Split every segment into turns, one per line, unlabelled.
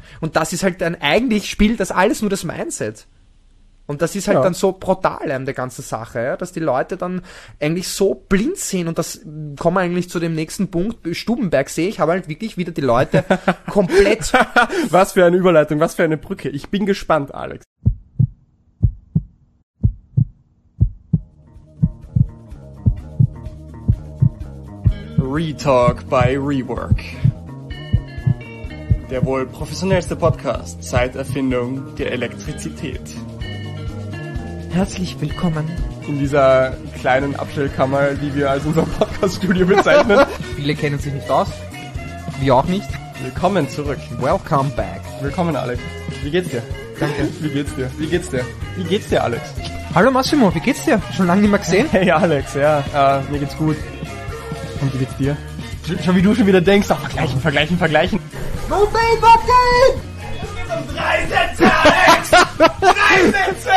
Und das ist halt dann, eigentlich spielt das alles nur das Mindset. Und das ist halt dann so brutal an der ganzen Sache, ja, dass die Leute dann eigentlich so blind sind, und das kommen wir eigentlich zu dem nächsten Punkt. Stubenberg sehe ich, habe halt wirklich wieder die Leute komplett...
Was für eine Überleitung, was für eine Brücke. Ich bin gespannt, Alex. Retalk by Rework. Der wohl professionellste Podcast seit Erfindung der Elektrizität.
Herzlich willkommen
In dieser kleinen Abstellkammer, die wir als unser Podcast-Studio bezeichnen.
Viele kennen sich nicht aus, wir auch nicht.
Willkommen zurück.
Welcome back.
Willkommen, Alex. Wie geht's dir?
Danke.
Wie geht's dir? Wie geht's dir? Wie geht's dir, Alex?
Hallo Massimo, wie geht's dir? Schon lange nicht mehr gesehen?
Hey, Alex, ja, mir geht's gut. Und wie geht's dir? Schon wie du schon wieder denkst, ach, vergleichen.
Gut, okay!
3 Sätze, Alex! 3 Sätze!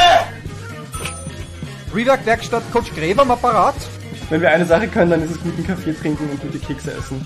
Rework Werkstatt Coach Gräber am Apparat.
Wenn wir eine Sache können, dann ist es guten Kaffee trinken und gute Kekse essen.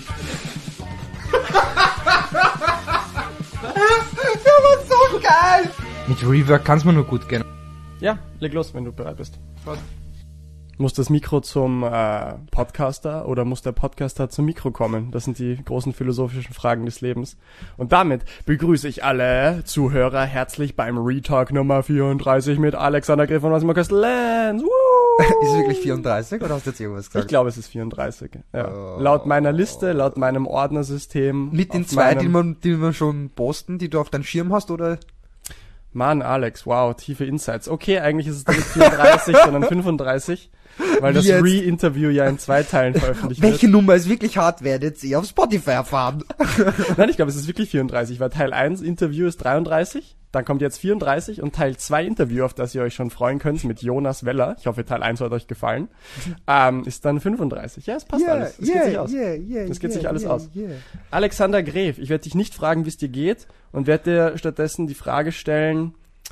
Das war so geil! Mit Rework kann's mir nur gut gehen.
Ja, leg los, wenn du bereit bist. Muss das Mikro zum Podcaster oder muss der Podcaster zum Mikro kommen? Das sind die großen philosophischen Fragen des Lebens. Und damit begrüße ich alle Zuhörer herzlich beim Retalk Nummer 34 mit Alexander Griff und Massimo Castellans.
Ist es wirklich 34 oder hast du jetzt irgendwas gesagt?
Ich glaube, es ist 34. Ja. Laut meiner Liste, laut meinem Ordnersystem.
Mit den zwei, die wir schon posten, die du auf deinem Schirm hast, oder?
Mann, Alex, wow, tiefe Insights. Okay, eigentlich ist es nicht 34, sondern 35. Weil das Re-Interview ja in 2 Teilen veröffentlicht wird.
Welche Nummer ist wirklich hart, werdet ihr auf Spotify erfahren.
Nein, ich glaube, es ist wirklich 34, weil Teil 1 Interview ist 33, dann kommt jetzt 34 und Teil 2 Interview, auf das ihr euch schon freuen könnt, mit Jonas Weller, ich hoffe, Teil 1 hat euch gefallen, ist dann 35. Ja, es passt alles. Es geht sich aus. Es geht sich alles aus. Alexander Gref, ich werde dich nicht fragen, wie es dir geht, und werde dir stattdessen die Frage stellen,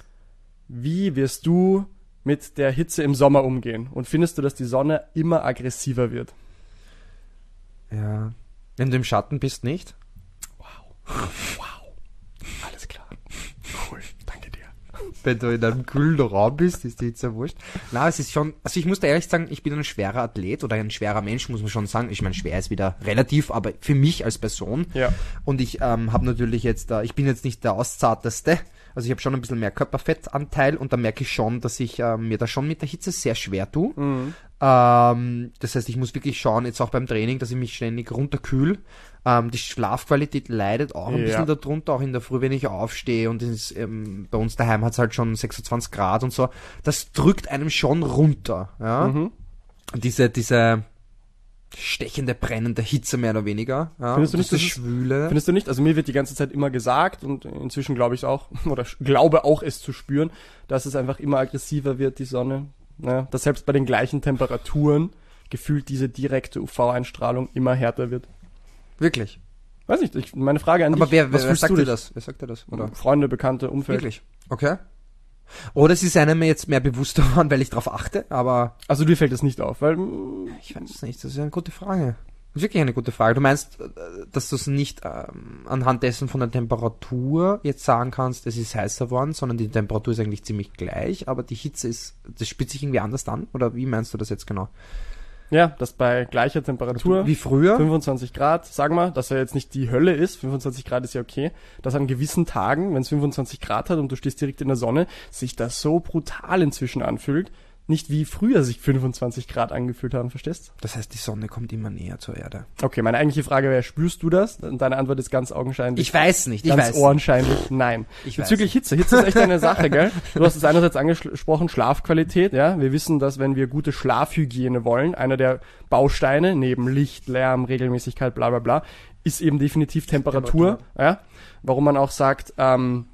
wie wirst du mit der Hitze im Sommer umgehen? Und findest du, dass die Sonne immer aggressiver wird?
Ja. Wenn du im Schatten bist, nicht?
Wow. Alles klar. Cool. Danke dir.
Wenn du in einem kühlen Raum bist, ist die Hitze wurscht. Na, es ist schon, also ich muss da ehrlich sagen, ich bin ein schwerer Athlet oder ein schwerer Mensch, muss man schon sagen. Ich meine, schwer ist wieder relativ, aber für mich als Person.
Ja.
Und ich habe natürlich jetzt, ich bin jetzt nicht der Auszarteste. Also ich habe schon ein bisschen mehr Körperfettanteil und da merke ich schon, dass ich mir da schon mit der Hitze sehr schwer tue.
Mhm.
Das heißt, ich muss wirklich schauen, jetzt auch beim Training, dass ich mich ständig runterkühl. Die Schlafqualität leidet auch ein bisschen darunter, auch in der Früh, wenn ich aufstehe, und bei uns daheim hat es halt schon 26 Grad und so. Das drückt einem schon runter. Ja?
Mhm.
Diese stechende, brennende Hitze mehr oder weniger. Ja,
findest du nicht,
das Schwüle.
Findest du nicht? Also mir wird die ganze Zeit immer gesagt, und inzwischen glaube ich es auch, oder glaube auch es zu spüren, dass es einfach immer aggressiver wird, die Sonne. Ja, dass selbst bei den gleichen Temperaturen gefühlt diese direkte UV-Einstrahlung immer härter wird.
Wirklich?
Weiß nicht, meine Frage an dich.
Aber wer
fühlst
sagt
du
dir das? Wer sagt dir das? Oder?
Freunde, Bekannte, Umfeld.
Wirklich? Okay. Oder es ist einem jetzt mehr bewusster geworden, weil ich drauf achte, aber...
Also dir fällt das nicht auf, weil...
Ich weiß es nicht, das ist eine gute Frage. Das ist wirklich eine gute Frage. Du meinst, dass du es nicht anhand dessen von der Temperatur jetzt sagen kannst, es ist heißer worden, sondern die Temperatur ist eigentlich ziemlich gleich, aber die Hitze das spitzt sich irgendwie anders an? Oder wie meinst du das jetzt genau?
Ja, dass bei gleicher Temperatur,
wie früher,
25 Grad, sagen wir, dass ja jetzt nicht die Hölle ist, 25 Grad ist ja okay, dass an gewissen Tagen, wenn es 25 Grad hat und du stehst direkt in der Sonne, sich das so brutal inzwischen anfühlt, nicht wie früher sich 25 Grad angefühlt haben, verstehst?
Das heißt, die Sonne kommt immer näher zur Erde.
Okay, meine eigentliche Frage wäre, spürst du das? Und deine Antwort ist ganz augenscheinlich.
Ich weiß nicht,
ganz ohrenscheinlich, nein. Bezüglich Hitze. Hitze ist echt eine Sache, gell? Du hast es einerseits angesprochen, Schlafqualität, ja. Wir wissen, dass wenn wir gute Schlafhygiene wollen, einer der Bausteine, neben Licht, Lärm, Regelmäßigkeit, bla bla bla, ist eben definitiv Temperatur. Ja. Warum man auch sagt, im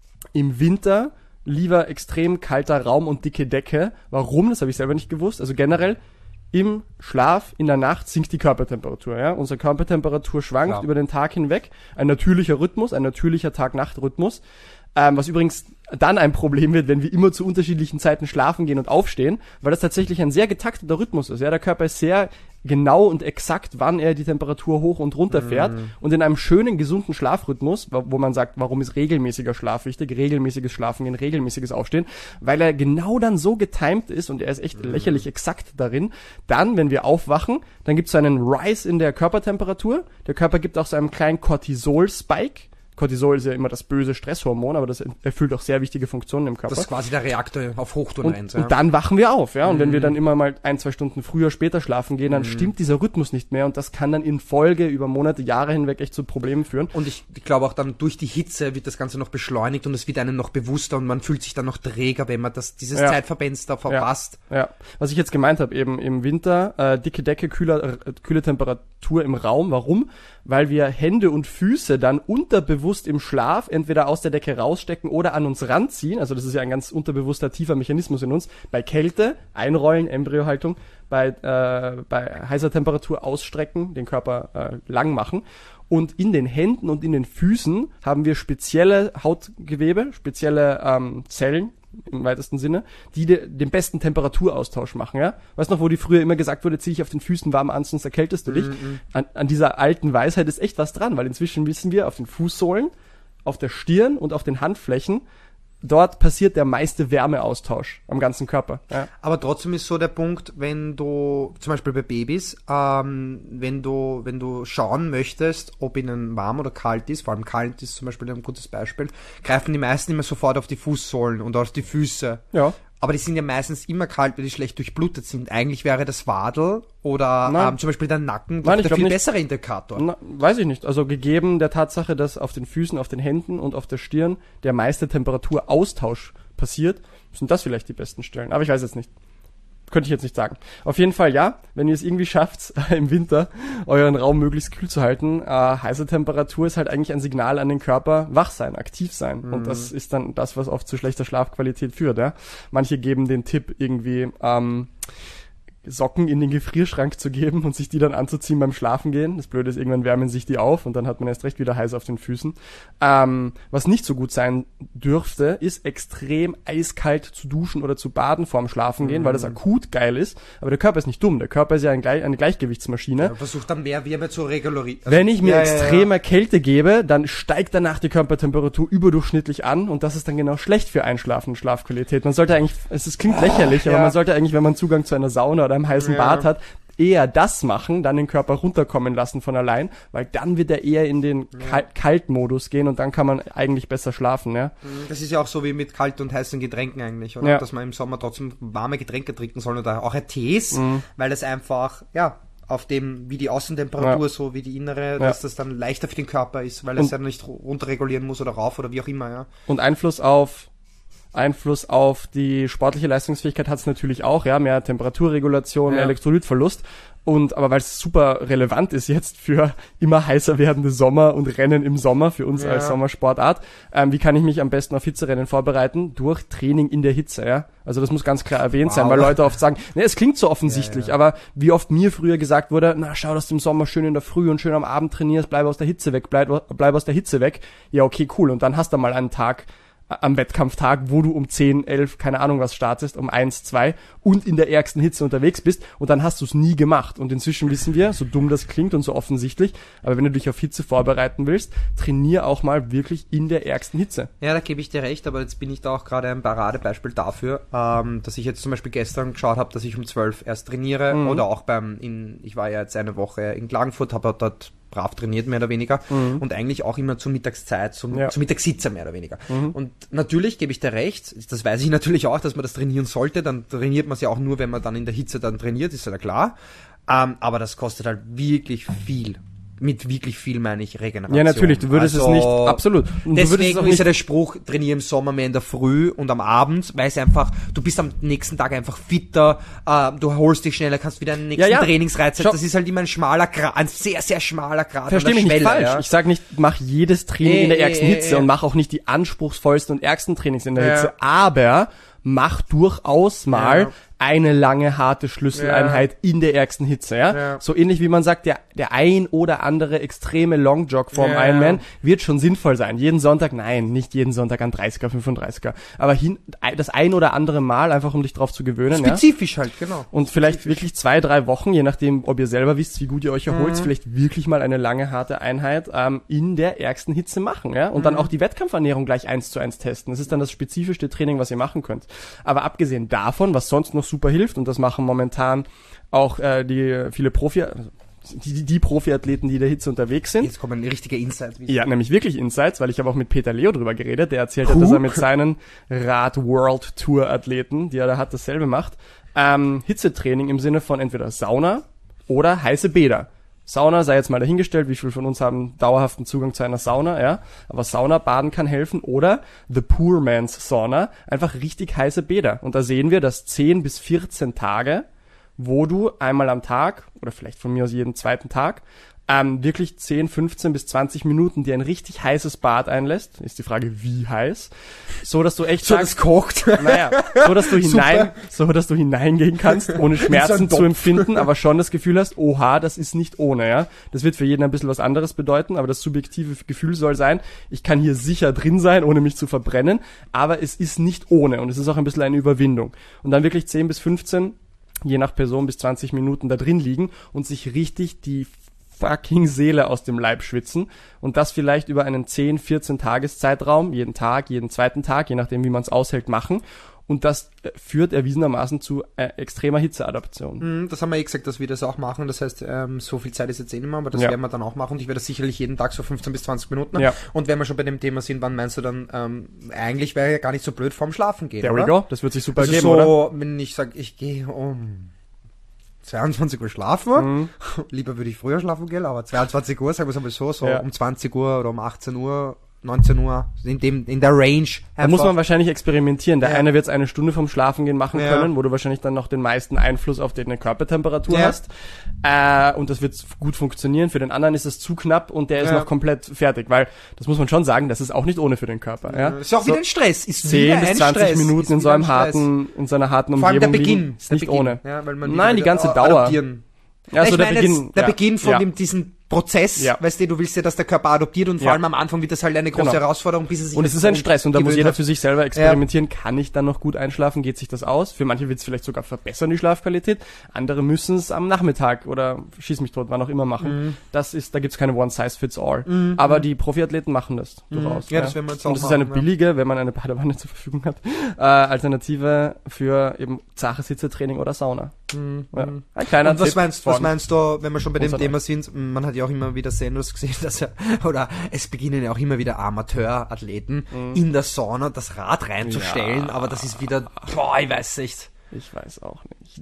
Winter lieber extrem kalter Raum und dicke Decke. Warum? Das habe ich selber nicht gewusst. Also generell, im Schlaf, in der Nacht sinkt die Körpertemperatur. Ja? Unsere Körpertemperatur schwankt über den Tag hinweg. Ein natürlicher Rhythmus, ein natürlicher Tag-Nacht-Rhythmus. Was übrigens dann ein Problem wird, wenn wir immer zu unterschiedlichen Zeiten schlafen gehen und aufstehen, weil das tatsächlich ein sehr getakteter Rhythmus ist. Ja, der Körper ist sehr genau und exakt, wann er die Temperatur hoch und runter fährt. Und in einem schönen, gesunden Schlafrhythmus, wo man sagt, warum ist regelmäßiger Schlaf wichtig, regelmäßiges Schlafen gehen, regelmäßiges Aufstehen, weil er genau dann so getimed ist und er ist echt lächerlich exakt darin. Dann, wenn wir aufwachen, dann gibt es so einen Rise in der Körpertemperatur. Der Körper gibt auch so einen kleinen Cortisol-Spike. Cortisol ist ja immer das böse Stresshormon, aber das erfüllt auch sehr wichtige Funktionen im Körper.
Das ist quasi der Reaktor auf Hochtouren 1.
Und dann wachen wir auf, ja. Und wenn wir dann immer mal 1-2 Stunden früher, später schlafen gehen, dann stimmt dieser Rhythmus nicht mehr und das kann dann in Folge über Monate, Jahre hinweg echt zu Problemen führen.
Und ich glaube auch dann durch die Hitze wird das Ganze noch beschleunigt und es wird einem noch bewusster und man fühlt sich dann noch träger, wenn man dieses Zeitverbenster verpasst.
Ja. Was ich jetzt gemeint habe, eben im Winter, dicke Decke, kühle Temperatur im Raum. Warum? Weil wir Hände und Füße dann unterbewusst im Schlaf entweder aus der Decke rausstecken oder an uns ranziehen. Also das ist ja ein ganz unterbewusster, tiefer Mechanismus in uns. Bei Kälte einrollen, Embryohaltung, bei heißer Temperatur ausstrecken, den Körper lang machen. Und in den Händen und in den Füßen haben wir spezielle Hautgewebe, spezielle Zellen im weitesten Sinne, die den besten Temperaturaustausch machen, ja. Weißt du noch, wo die früher immer gesagt wurde, zieh dich auf den Füßen warm an, sonst erkältest du dich. An dieser alten Weisheit ist echt was dran, weil inzwischen wissen wir, auf den Fußsohlen, auf der Stirn und auf den Handflächen, dort passiert der meiste Wärmeaustausch am ganzen Körper. Ja.
Aber trotzdem ist so der Punkt, wenn du, zum Beispiel bei Babys, wenn du schauen möchtest, ob ihnen warm oder kalt ist, vor allem kalt ist zum Beispiel ein gutes Beispiel, greifen die meisten immer sofort auf die Fußsohlen und auf die Füße.
Ja.
Aber die sind ja meistens immer kalt, weil die schlecht durchblutet sind. Eigentlich wäre das Wadel oder zum Beispiel der Nacken der viel bessere Indikator.
Weiß ich nicht. Also gegeben der Tatsache, dass auf den Füßen, auf den Händen und auf der Stirn der meiste Temperaturaustausch passiert, sind das vielleicht die besten Stellen. Aber ich weiß jetzt nicht. Könnte ich jetzt nicht sagen. Auf jeden Fall ja, wenn ihr es irgendwie schafft, im Winter euren Raum möglichst kühl zu halten, heiße Temperatur ist halt eigentlich ein Signal an den Körper, wach sein, aktiv sein. Und das ist dann das, was oft zu schlechter Schlafqualität führt. Ja? Manche geben den Tipp irgendwie Socken in den Gefrierschrank zu geben und sich die dann anzuziehen beim Schlafen gehen. Das Blöde ist, irgendwann wärmen sich die auf und dann hat man erst recht wieder heiß auf den Füßen. Was nicht so gut sein dürfte, ist extrem eiskalt zu duschen oder zu baden vorm Schlafen gehen, weil das akut geil ist. Aber der Körper ist nicht dumm. Der Körper ist ja eine Gleichgewichtsmaschine.
Ja, versucht dann mehr Wärme zu regulieren. Also,
wenn ich mir extreme Kälte gebe, dann steigt danach die Körpertemperatur überdurchschnittlich an und das ist dann genau schlecht für Einschlafen und Schlafqualität. Man sollte eigentlich, es klingt lächerlich, aber man sollte eigentlich, wenn man Zugang zu einer Sauna oder einem heißen Bad hat, eher das machen, dann den Körper runterkommen lassen von allein, weil dann wird er eher in den Kaltmodus gehen und dann kann man eigentlich besser schlafen, ja.
Das ist ja auch so wie mit kalten und heißen Getränken eigentlich, oder? Ja. Dass man im Sommer trotzdem warme Getränke trinken soll oder auch Tees, weil das einfach, auf dem, wie die Außentemperatur, so wie die innere, dass das dann leichter für den Körper ist, weil es ja nicht runterregulieren muss oder rauf oder wie auch immer, ja.
Und Einfluss auf die sportliche Leistungsfähigkeit hat es natürlich auch, ja, mehr Temperaturregulation, mehr Elektrolytverlust. Aber weil es super relevant ist jetzt für immer heißer werdende Sommer und Rennen im Sommer, für uns als Sommersportart, wie kann ich mich am besten auf Hitzerennen vorbereiten? Durch Training in der Hitze, ja. Also das muss ganz klar erwähnt sein, weil Leute oft sagen, es klingt so offensichtlich, aber wie oft mir früher gesagt wurde, schau, dass du im Sommer schön in der Früh und schön am Abend trainierst, bleib aus der Hitze weg. Ja, okay, cool. Und dann hast du mal einen Tag am Wettkampftag, wo du um 10, 11, keine Ahnung was startest, um 1, 2 und in der ärgsten Hitze unterwegs bist und dann hast du es nie gemacht. Und inzwischen wissen wir, so dumm das klingt und so offensichtlich, aber wenn du dich auf Hitze vorbereiten willst, trainier auch mal wirklich in der ärgsten Hitze.
Ja, da gebe ich dir recht, aber jetzt bin ich da auch gerade ein Paradebeispiel dafür, dass ich jetzt zum Beispiel gestern geschaut habe, dass ich um 12 erst trainiere oder auch ich war ja jetzt eine Woche in Klagenfurt, habe dort brav trainiert, mehr oder weniger. Und eigentlich auch immer zur Mittagszeit, zur Mittagssitze, mehr oder weniger. Und natürlich gebe ich dir recht, das weiß ich natürlich auch, dass man das trainieren sollte, dann trainiert man es ja auch nur, wenn man dann in der Hitze dann trainiert, ist ja klar. Aber das kostet halt wirklich viel. Mit wirklich viel meine ich Regeneration.
Ja, natürlich, du würdest es nicht, absolut. Und
deswegen ist ja der Spruch, trainiere im Sommer mehr in der Früh und am Abend, weil es einfach, du bist am nächsten Tag einfach fitter, du holst dich schneller, kannst wieder einen nächsten Trainingsreiz setzen. Das ist halt immer ein sehr, sehr schmaler Grad.
Versteh mich nicht falsch. Ja? Ich sag nicht, mach jedes Training in der ärgsten Hitze und mach auch nicht die anspruchsvollsten und ärgsten Trainings in der Hitze, aber mach durchaus mal eine lange, harte Schlüsseleinheit in der ärgsten Hitze, ja? So ähnlich wie man sagt, der ein oder andere extreme Longjog vorm Ironman wird schon sinnvoll sein. Jeden Sonntag, nein, nicht jeden Sonntag an 30er, 35er, aber das ein oder andere Mal, einfach um dich drauf zu gewöhnen.
Spezifisch halt, genau.
Und vielleicht wirklich 2-3 Wochen, je nachdem, ob ihr selber wisst, wie gut ihr euch erholt, vielleicht wirklich mal eine lange, harte Einheit in der ärgsten Hitze machen, ja? Und dann auch die Wettkampfernährung gleich 1:1 testen. Das ist dann das spezifischste Training, was ihr machen könnt. Aber abgesehen davon, was sonst noch super hilft, und das machen momentan auch die Profiathleten, die in der Hitze unterwegs sind.
Jetzt kommen richtige Insights.
Ja, nämlich wirklich Insights, weil ich habe auch mit Peter Leo drüber geredet. Der erzählt hat, dass er mit seinen Rad-World-Tour-Athleten, die er da hat, dasselbe macht. Hitzetraining im Sinne von entweder Sauna oder heiße Bäder. Sauna sei jetzt mal dahingestellt, wie viele von uns haben dauerhaften Zugang zu einer Sauna, ja. Aber Sauna, Baden kann helfen. Oder the Poor Man's Sauna, einfach richtig heiße Bäder. Und da sehen wir, dass 10 bis 14 Tage, wo du einmal am Tag, oder vielleicht von mir aus jeden zweiten Tag, wirklich 10, 15 bis 20 Minuten dir ein richtig heißes Bad einlässt. Ist die Frage, wie heiß? So, dass du echt
so, das kocht.
Naja, so, dass du hineingehen kannst, ohne Schmerzen zu empfinden, aber schon das Gefühl hast, oha, das ist nicht ohne, ja. Das wird für jeden ein bisschen was anderes bedeuten, aber das subjektive Gefühl soll sein, ich kann hier sicher drin sein, ohne mich zu verbrennen, aber es ist nicht ohne und es ist auch ein bisschen eine Überwindung. Und dann wirklich 10 bis 15, je nach Person bis 20 Minuten da drin liegen und sich richtig die fucking Seele aus dem Leib schwitzen und das vielleicht über einen 10, 14 Tageszeitraum, jeden Tag, jeden zweiten Tag, je nachdem wie man es aushält, machen und das führt erwiesenermaßen zu extremer Hitzeadaption.
Das haben wir gesagt, dass wir das auch machen, das heißt, so viel Zeit ist jetzt nicht mehr, aber das werden wir dann auch machen und ich werde das sicherlich jeden Tag so 15 bis 20 Minuten. Ja. Und wenn wir schon bei dem Thema sind, wann meinst du dann, eigentlich wäre ja gar nicht so blöd vorm Schlafen gehen,
There
oder?
we go, das wird sich super geben,
so,
oder?
Wenn ich sage, ich gehe um 22 Uhr schlafen. Lieber würde ich früher schlafen gehen, aber 22 Uhr, sagen wir es mal so um 20 Uhr oder um 18 Uhr, 19 Uhr, in der Range.
Da muss man wahrscheinlich experimentieren. Der eine wird es eine Stunde vom Schlafengehen machen können, wo du wahrscheinlich dann noch den meisten Einfluss auf deine Körpertemperatur hast. Und das wird gut funktionieren. Für den anderen ist es zu knapp und der ist noch komplett fertig, weil, das muss man schon sagen, das ist auch nicht ohne für den Körper. Ja?
Ist auch wieder ein Stress. Ist
10 bis 20 Stress. Minuten in so einem harten, in so einer harten Umgebung.
Vor allem der Beginn.
Ist nicht ohne.
Ja, weil man
Nein, die ganze Dauer.
Ja, so der Beginn von diesem Prozess, weißt du willst ja, dass der Körper adoptiert und vor allem am Anfang wird das halt eine große Herausforderung, bis er sich...
Und es ist ein Stress und da muss jeder für sich selber experimentieren, kann ich dann noch gut einschlafen, geht sich das aus? Für manche wird es vielleicht sogar verbessern, die Schlafqualität, andere müssen es am Nachmittag oder schieß mich tot, wann auch immer machen. Da gibt's keine One-Size-Fits-All. Aber die Profiathleten machen das durchaus.
Ja, das werden wir jetzt auch
und das ist eine billige, wenn man eine Badewanne zur Verfügung hat, Alternative für eben zaches Hitzetraining oder Sauna. Ein kleiner
und was meinst du, wenn wir schon bei dem Thema sind, man hat ja auch immer wieder Senders gesehen, dass es beginnen ja auch immer wieder Amateurathleten in der Sauna das Rad reinzustellen, aber das ist wieder, ich weiß nicht.
Ich weiß auch nicht.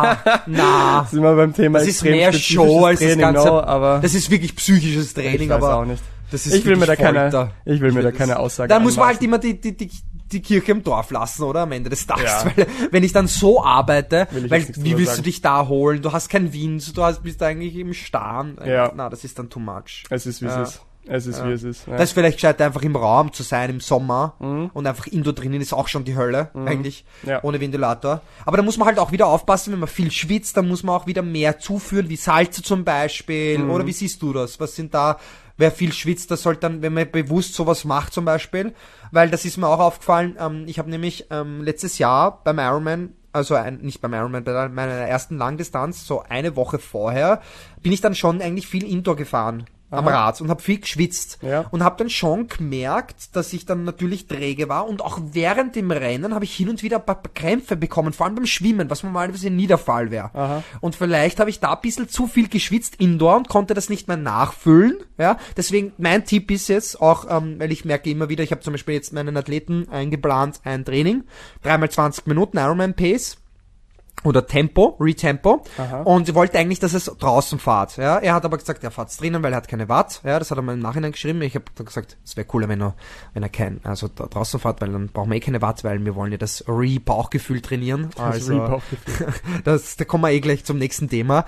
Na.
Sind wir beim Thema
das ist mehr Show als
Training,
das Ganze,
aber
das ist wirklich psychisches Training,
ich weiß
aber
auch nicht.
Das ist
ich will mir da keine Aussage
Da muss man halt immer die Kirche im Dorf lassen, oder? Am Ende des Tages. Weil, wenn ich dann so arbeite, wie willst du dich da holen? Du hast keinen Wind, bist eigentlich im Starren. Na, das ist dann too much.
Es ist, wie es ist. Es ist, wie es ist. Ja.
Das ist vielleicht gescheit, einfach im Raum zu sein im Sommer und einfach indoor drinnen ist auch schon die Hölle, eigentlich, ohne Ventilator. Aber da muss man halt auch wieder aufpassen, wenn man viel schwitzt, dann muss man auch wieder mehr zuführen, wie Salze zum Beispiel, oder wie siehst du das? Was sind da, wer viel schwitzt, das sollte dann, wenn man bewusst sowas macht zum Beispiel, weil das ist mir auch aufgefallen, ich habe nämlich letztes Jahr beim Ironman, nicht beim Ironman, bei meiner ersten Langdistanz, so eine Woche vorher, bin ich dann schon eigentlich viel Indoor gefahren. Am Rad und habe viel geschwitzt und habe dann schon gemerkt, dass ich dann natürlich träge war und auch während dem Rennen habe ich hin und wieder ein paar Krämpfe bekommen, vor allem beim Schwimmen, was normalerweise nie der Fall wäre. Und vielleicht habe ich da ein bisschen zu viel geschwitzt indoor und konnte das nicht mehr nachfüllen. Ja, deswegen mein Tipp ist jetzt auch, weil ich merke immer wieder, ich habe zum Beispiel jetzt meinen Athleten eingeplant, ein Training, 3x20 Minuten Ironman Pace. Oder Retempo. Und sie wollte eigentlich, dass es draußen fahrt. Ja, er hat aber gesagt, er fahrt's drinnen, weil er hat keine Watt. Ja, das hat er mir im Nachhinein geschrieben. Ich habe gesagt, es wäre cooler, wenn er draußen fährt, weil dann brauchen wir keine Watt, weil wir wollen ja das Bauchgefühl trainieren. Also, da kommen wir gleich zum nächsten Thema.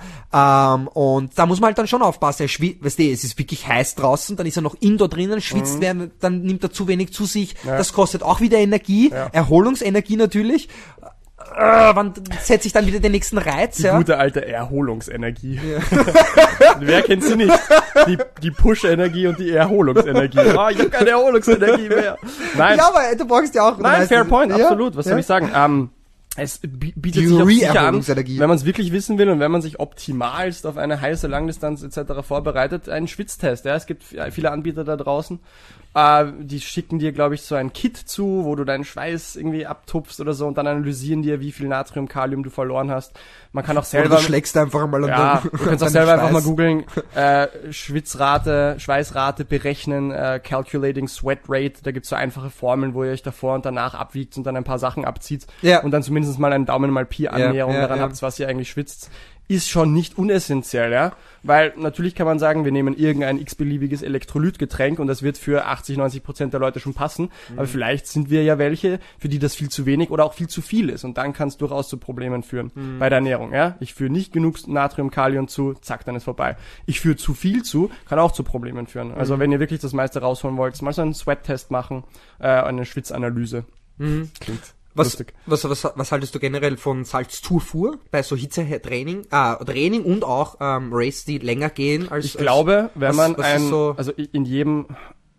Und da muss man halt dann schon aufpassen. Es ist wirklich heiß draußen, dann ist er noch indoor drinnen, schwitzt werden, dann nimmt er zu wenig zu sich. Das kostet auch wieder Energie, Erholungsenergie natürlich. wann setze ich dann wieder den nächsten Reiz?
Die gute alte Erholungsenergie. Ja. Wer kennt sie nicht? Die Push-Energie und die Erholungsenergie. Ich habe keine Erholungsenergie mehr. Nein.
Ja, aber du brauchst ja auch...
Nein, fair point, absolut. Was soll ich sagen? Es bietet sich auch sicher an, wenn man es wirklich wissen will und wenn man sich optimalst auf eine heiße Langdistanz etc. vorbereitet, einen Schwitztest. Ja, es gibt viele Anbieter da draußen, die schicken dir, glaube ich, so ein Kit zu, wo du deinen Schweiß irgendwie abtupfst oder so und dann analysieren dir, wie viel Natrium, Kalium du verloren hast. Man kann auch selber...
Oder du schlägst einfach mal
du kannst auch selber einfach mal googeln, Schweißrate berechnen, Calculating Sweat Rate. Da gibt's so einfache Formeln, wo ihr euch davor und danach abwiegt und dann ein paar Sachen abzieht und dann zumindest mal einen Daumen mal Pi Annäherung daran habt, was ihr eigentlich schwitzt. Ist schon nicht unessentiell, ja, weil natürlich kann man sagen, wir nehmen irgendein x-beliebiges Elektrolytgetränk und das wird für 80-90% der Leute schon passen, aber vielleicht sind wir ja welche, für die das viel zu wenig oder auch viel zu viel ist und dann kann es durchaus zu Problemen führen bei der Ernährung, ja. Ich führe nicht genug Natrium, Kalium zu, zack, dann ist vorbei. Ich führe zu viel zu, kann auch zu Problemen führen. Also wenn ihr wirklich das meiste rausholen wollt, mal so einen Sweat-Test machen, eine Schwitzanalyse. Klingt
Was haltest du generell von Salzzufuhr bei so Hitzetraining, Training und auch Races, die länger gehen als...
Ich glaube, wenn man also in jedem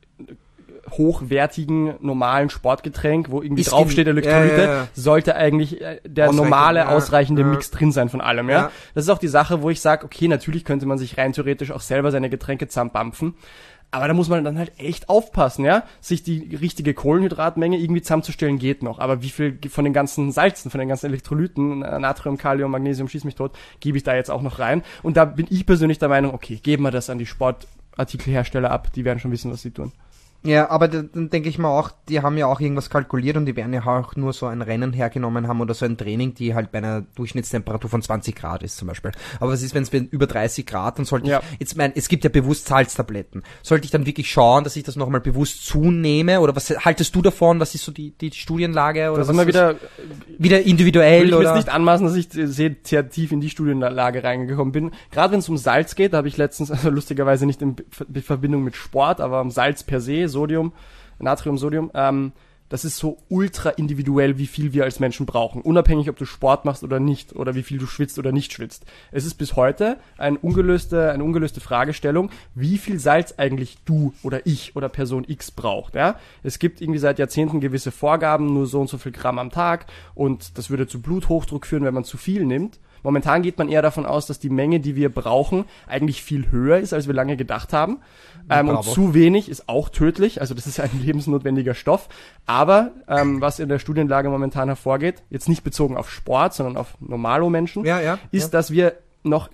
hochwertigen, normalen Sportgetränk, wo irgendwie draufsteht Elektrolyte, sollte eigentlich der normale, ausreichende Mix drin sein von allem, ja. Das ist auch die Sache, wo ich sage, okay, natürlich könnte man sich rein theoretisch auch selber seine Getränke zusammenbampfen, aber da muss man dann halt echt aufpassen, ja. Sich die richtige Kohlenhydratmenge irgendwie zusammenzustellen geht noch. Aber wie viel von den ganzen Salzen, von den ganzen Elektrolyten, Natrium, Kalium, Magnesium, schieß mich tot, gebe ich da jetzt auch noch rein. Und da bin ich persönlich der Meinung, okay, geben wir das an die Sportartikelhersteller ab. Die werden schon wissen, was sie tun.
Ja, aber dann denke ich mal auch, die haben ja auch irgendwas kalkuliert und die werden ja auch nur so ein Rennen hergenommen haben oder so ein Training, die halt bei einer Durchschnittstemperatur von 20 Grad ist zum Beispiel. Aber was ist, wenn es über 30 Grad, dann sollte ich, es gibt ja bewusst Salztabletten. Sollte ich dann wirklich schauen, dass ich das nochmal bewusst zunehme oder was haltest du davon? Was ist so die Studienlage? Oder
das ist immer
wieder individuell,
oder? Ich will
jetzt
nicht anmaßen, dass ich sehr tief in die Studienlage reingekommen bin. Gerade wenn es um Salz geht, da habe ich letztens, also lustigerweise nicht in Verbindung mit Sport, aber um Salz per se, Sodium, Natrium, Sodium, das ist so ultra individuell, wie viel wir als Menschen brauchen. Unabhängig, ob du Sport machst oder nicht, oder wie viel du schwitzt oder nicht schwitzt. Es ist bis heute eine ungelöste Fragestellung, wie viel Salz eigentlich du oder ich oder Person X braucht, ja. Es gibt irgendwie seit Jahrzehnten gewisse Vorgaben, nur so und so viel Gramm am Tag, und das würde zu Bluthochdruck führen, wenn man zu viel nimmt. Momentan geht man eher davon aus, dass die Menge, die wir brauchen, eigentlich viel höher ist, als wir lange gedacht haben. Und zu wenig ist auch tödlich, also das ist ein lebensnotwendiger Stoff. Aber was in der Studienlage momentan hervorgeht, jetzt nicht bezogen auf Sport, sondern auf Normalo-Menschen, ist, dass wir noch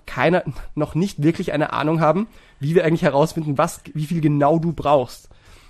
nicht wirklich eine Ahnung haben, wie wir eigentlich herausfinden, wie viel genau du brauchst.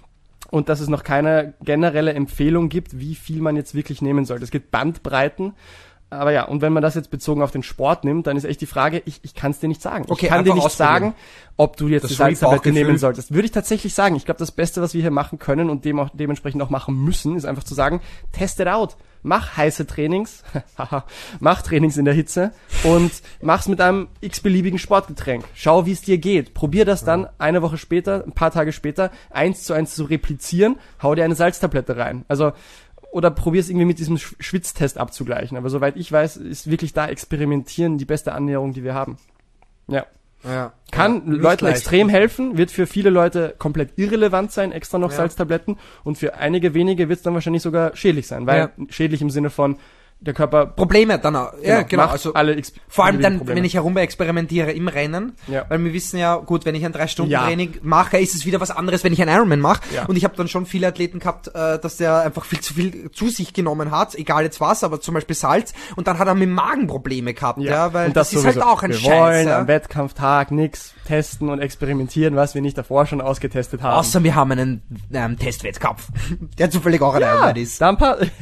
Und dass es noch keine generelle Empfehlung gibt, wie viel man jetzt wirklich nehmen sollte. Es gibt Bandbreiten. Aber ja, und wenn man das jetzt bezogen auf den Sport nimmt, dann ist echt die Frage, ich kann es dir nicht sagen.
Okay,
ich kann dir nicht sagen, ob du jetzt die Salztablette nehmen solltest. Würde ich tatsächlich sagen. Ich glaube, das Beste, was wir hier machen können und dementsprechend auch machen müssen, ist einfach zu sagen, test it out. Mach heiße Trainings, mach Trainings in der Hitze und mach's mit einem x-beliebigen Sportgetränk. Schau, wie es dir geht. Probier das dann eine Woche später, ein paar Tage später, 1:1 zu replizieren, hau dir eine Salztablette rein. Also, oder probier's irgendwie mit diesem Schwitztest abzugleichen. Aber soweit ich weiß, ist wirklich da Experimentieren die beste Annäherung, die wir haben. Ja. Kann Leuten extrem helfen, wird für viele Leute komplett irrelevant sein, extra noch Salztabletten, und für einige wenige wird es dann wahrscheinlich sogar schädlich sein, weil schädlich im Sinne von der Körper
Probleme dann auch. Ja, genau.
Also alle
vor allem dann, wenn ich herumexperimentiere im Rennen, weil wir wissen ja, gut, wenn ich ein 3-Stunden-Training mache, ist es wieder was anderes, wenn ich einen Ironman mache. Ja. Und ich habe dann schon viele Athleten gehabt, dass der einfach viel zu sich genommen hat, egal jetzt was, aber zum Beispiel Salz, und dann hat er mit dem Magen Probleme gehabt, weil
und das ist
halt auch ein
wir
Scheiß.
Wir wollen am Wettkampftag nix testen und experimentieren, was wir nicht davor schon ausgetestet haben.
Außer wir haben einen Testwettkampf, der zufällig auch ein Ironman ist.
Dann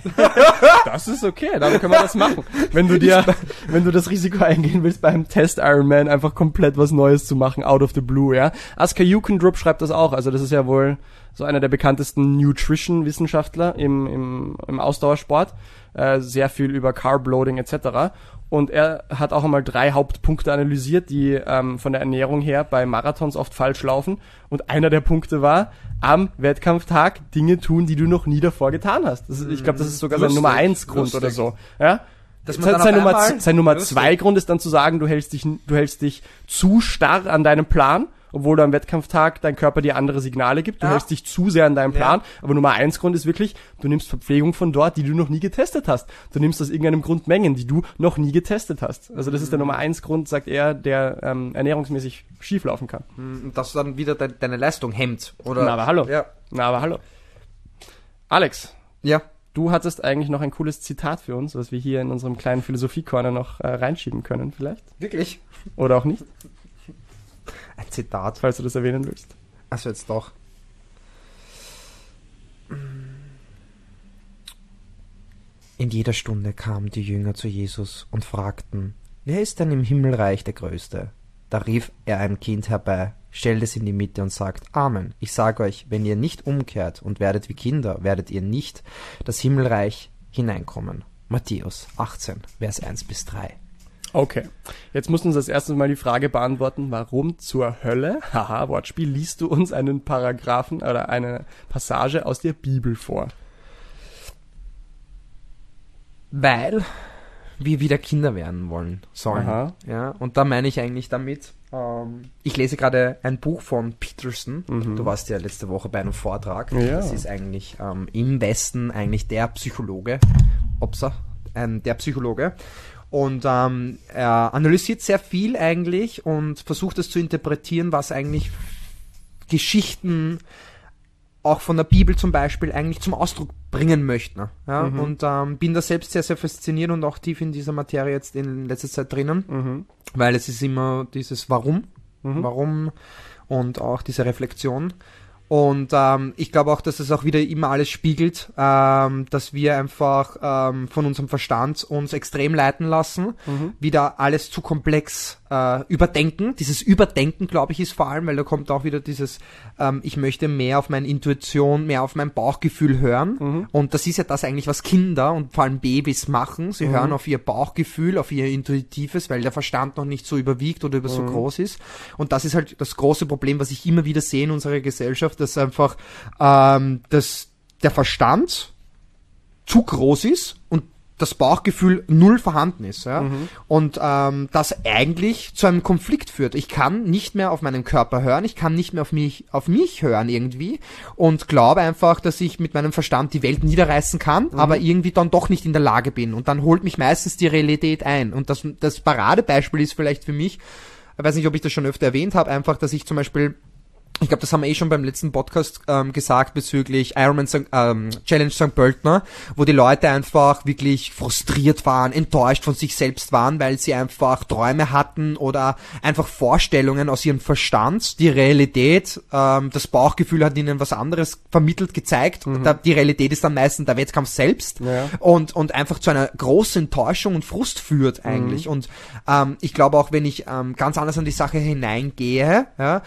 das ist okay, dann können wir das machen. Wenn du das Risiko eingehen willst, beim Test Ironman einfach komplett was Neues zu machen, out of the blue, ja. Aska Yukendrup schreibt das auch, also das ist ja wohl so einer der bekanntesten Nutrition-Wissenschaftler im Ausdauersport, sehr viel über Carb-Loading etc. Und er hat auch einmal 3 Hauptpunkte analysiert, die von der Ernährung her bei Marathons oft falsch laufen. Und einer der Punkte war, am Wettkampftag Dinge tun, die du noch nie davor getan hast. Ich glaube, das ist sogar sein Nummer 1 Grund oder so. Ja?
Dass man dann
sein Nummer 2 Grund ist dann zu sagen, du hältst dich zu starr an deinem Plan, obwohl du am Wettkampftag dein Körper dir andere Signale gibt. Du hältst dich zu sehr an deinem Plan. Aber Nummer 1 Grund ist wirklich, du nimmst Verpflegung von dort, die du noch nie getestet hast. Du nimmst aus irgendeinem Grund Mengen, die du noch nie getestet hast. Also das ist der Nummer 1 Grund, sagt er, der ernährungsmäßig schief laufen kann.
Und das dann wieder deine Leistung hemmt, oder?
Na, aber hallo.
Ja.
Alex.
Ja.
Du hattest eigentlich noch ein cooles Zitat für uns, was wir hier in unserem kleinen Philosophie-Corner noch reinschieben können, vielleicht?
Wirklich?
Oder auch nicht?
Ein Zitat.
Falls du das erwähnen willst.
Also jetzt doch. In jeder Stunde kamen die Jünger zu Jesus und fragten, wer ist denn im Himmelreich der Größte? Da rief er ein Kind herbei, stellt es in die Mitte und sagt, Amen, ich sage euch, wenn ihr nicht umkehrt und werdet wie Kinder, werdet ihr nicht das Himmelreich hineinkommen. Matthäus 18, Vers 1-3.
Okay, jetzt musst du uns das erste Mal die Frage beantworten, warum zur Hölle, haha, Wortspiel, liest du uns einen Paragraphen oder eine Passage aus der Bibel vor?
Weil wir wieder Kinder werden sollen.
Aha.
Ja, und da meine ich eigentlich damit, ich lese gerade ein Buch von Peterson. Du warst ja letzte Woche bei einem Vortrag.
Ja.
Das ist eigentlich im Westen eigentlich der Psychologe. Der Psychologe. Und er analysiert sehr viel eigentlich und versucht es zu interpretieren, was eigentlich Geschichten auch von der Bibel zum Beispiel eigentlich zum Ausdruck bringen möchten. Ja? Und bin da selbst sehr, sehr fasziniert und auch tief in dieser Materie jetzt in letzter Zeit drinnen, weil es ist immer dieses Warum und auch diese Reflexion. Und ich glaube auch, dass es auch wieder immer alles spiegelt, dass wir einfach von unserem Verstand uns extrem leiten lassen, wieder alles zu komplex überdenken. Dieses Überdenken, glaube ich, ist vor allem, weil da kommt auch wieder dieses, ich möchte mehr auf meine Intuition, mehr auf mein Bauchgefühl hören. Und das ist ja das eigentlich, was Kinder und vor allem Babys machen. Sie hören auf ihr Bauchgefühl, auf ihr Intuitives, weil der Verstand noch nicht so überwiegt oder so groß ist. Und das ist halt das große Problem, was ich immer wieder sehe in unserer Gesellschaft, dass einfach dass der Verstand zu groß ist und das Bauchgefühl null vorhanden ist. Ja? Und das eigentlich zu einem Konflikt führt. Ich kann nicht mehr auf meinen Körper hören, ich kann nicht mehr auf mich hören irgendwie und glaube einfach, dass ich mit meinem Verstand die Welt niederreißen kann, aber irgendwie dann doch nicht in der Lage bin. Und dann holt mich meistens die Realität ein. Und das Paradebeispiel ist vielleicht für mich, ich weiß nicht, ob ich das schon öfter erwähnt habe, einfach, dass ich zum Beispiel, ich glaube, das haben wir schon beim letzten Podcast gesagt bezüglich Ironman Challenge St. Pöltner, wo die Leute einfach wirklich frustriert waren, enttäuscht von sich selbst waren, weil sie einfach Träume hatten oder einfach Vorstellungen aus ihrem Verstand. Die Realität, das Bauchgefühl hat ihnen was anderes vermittelt, gezeigt. Die Realität ist dann meistens der Wettkampf selbst und einfach zu einer großen Enttäuschung und Frust führt eigentlich. Und ich glaube auch, wenn ich ganz anders an die Sache hineingehe,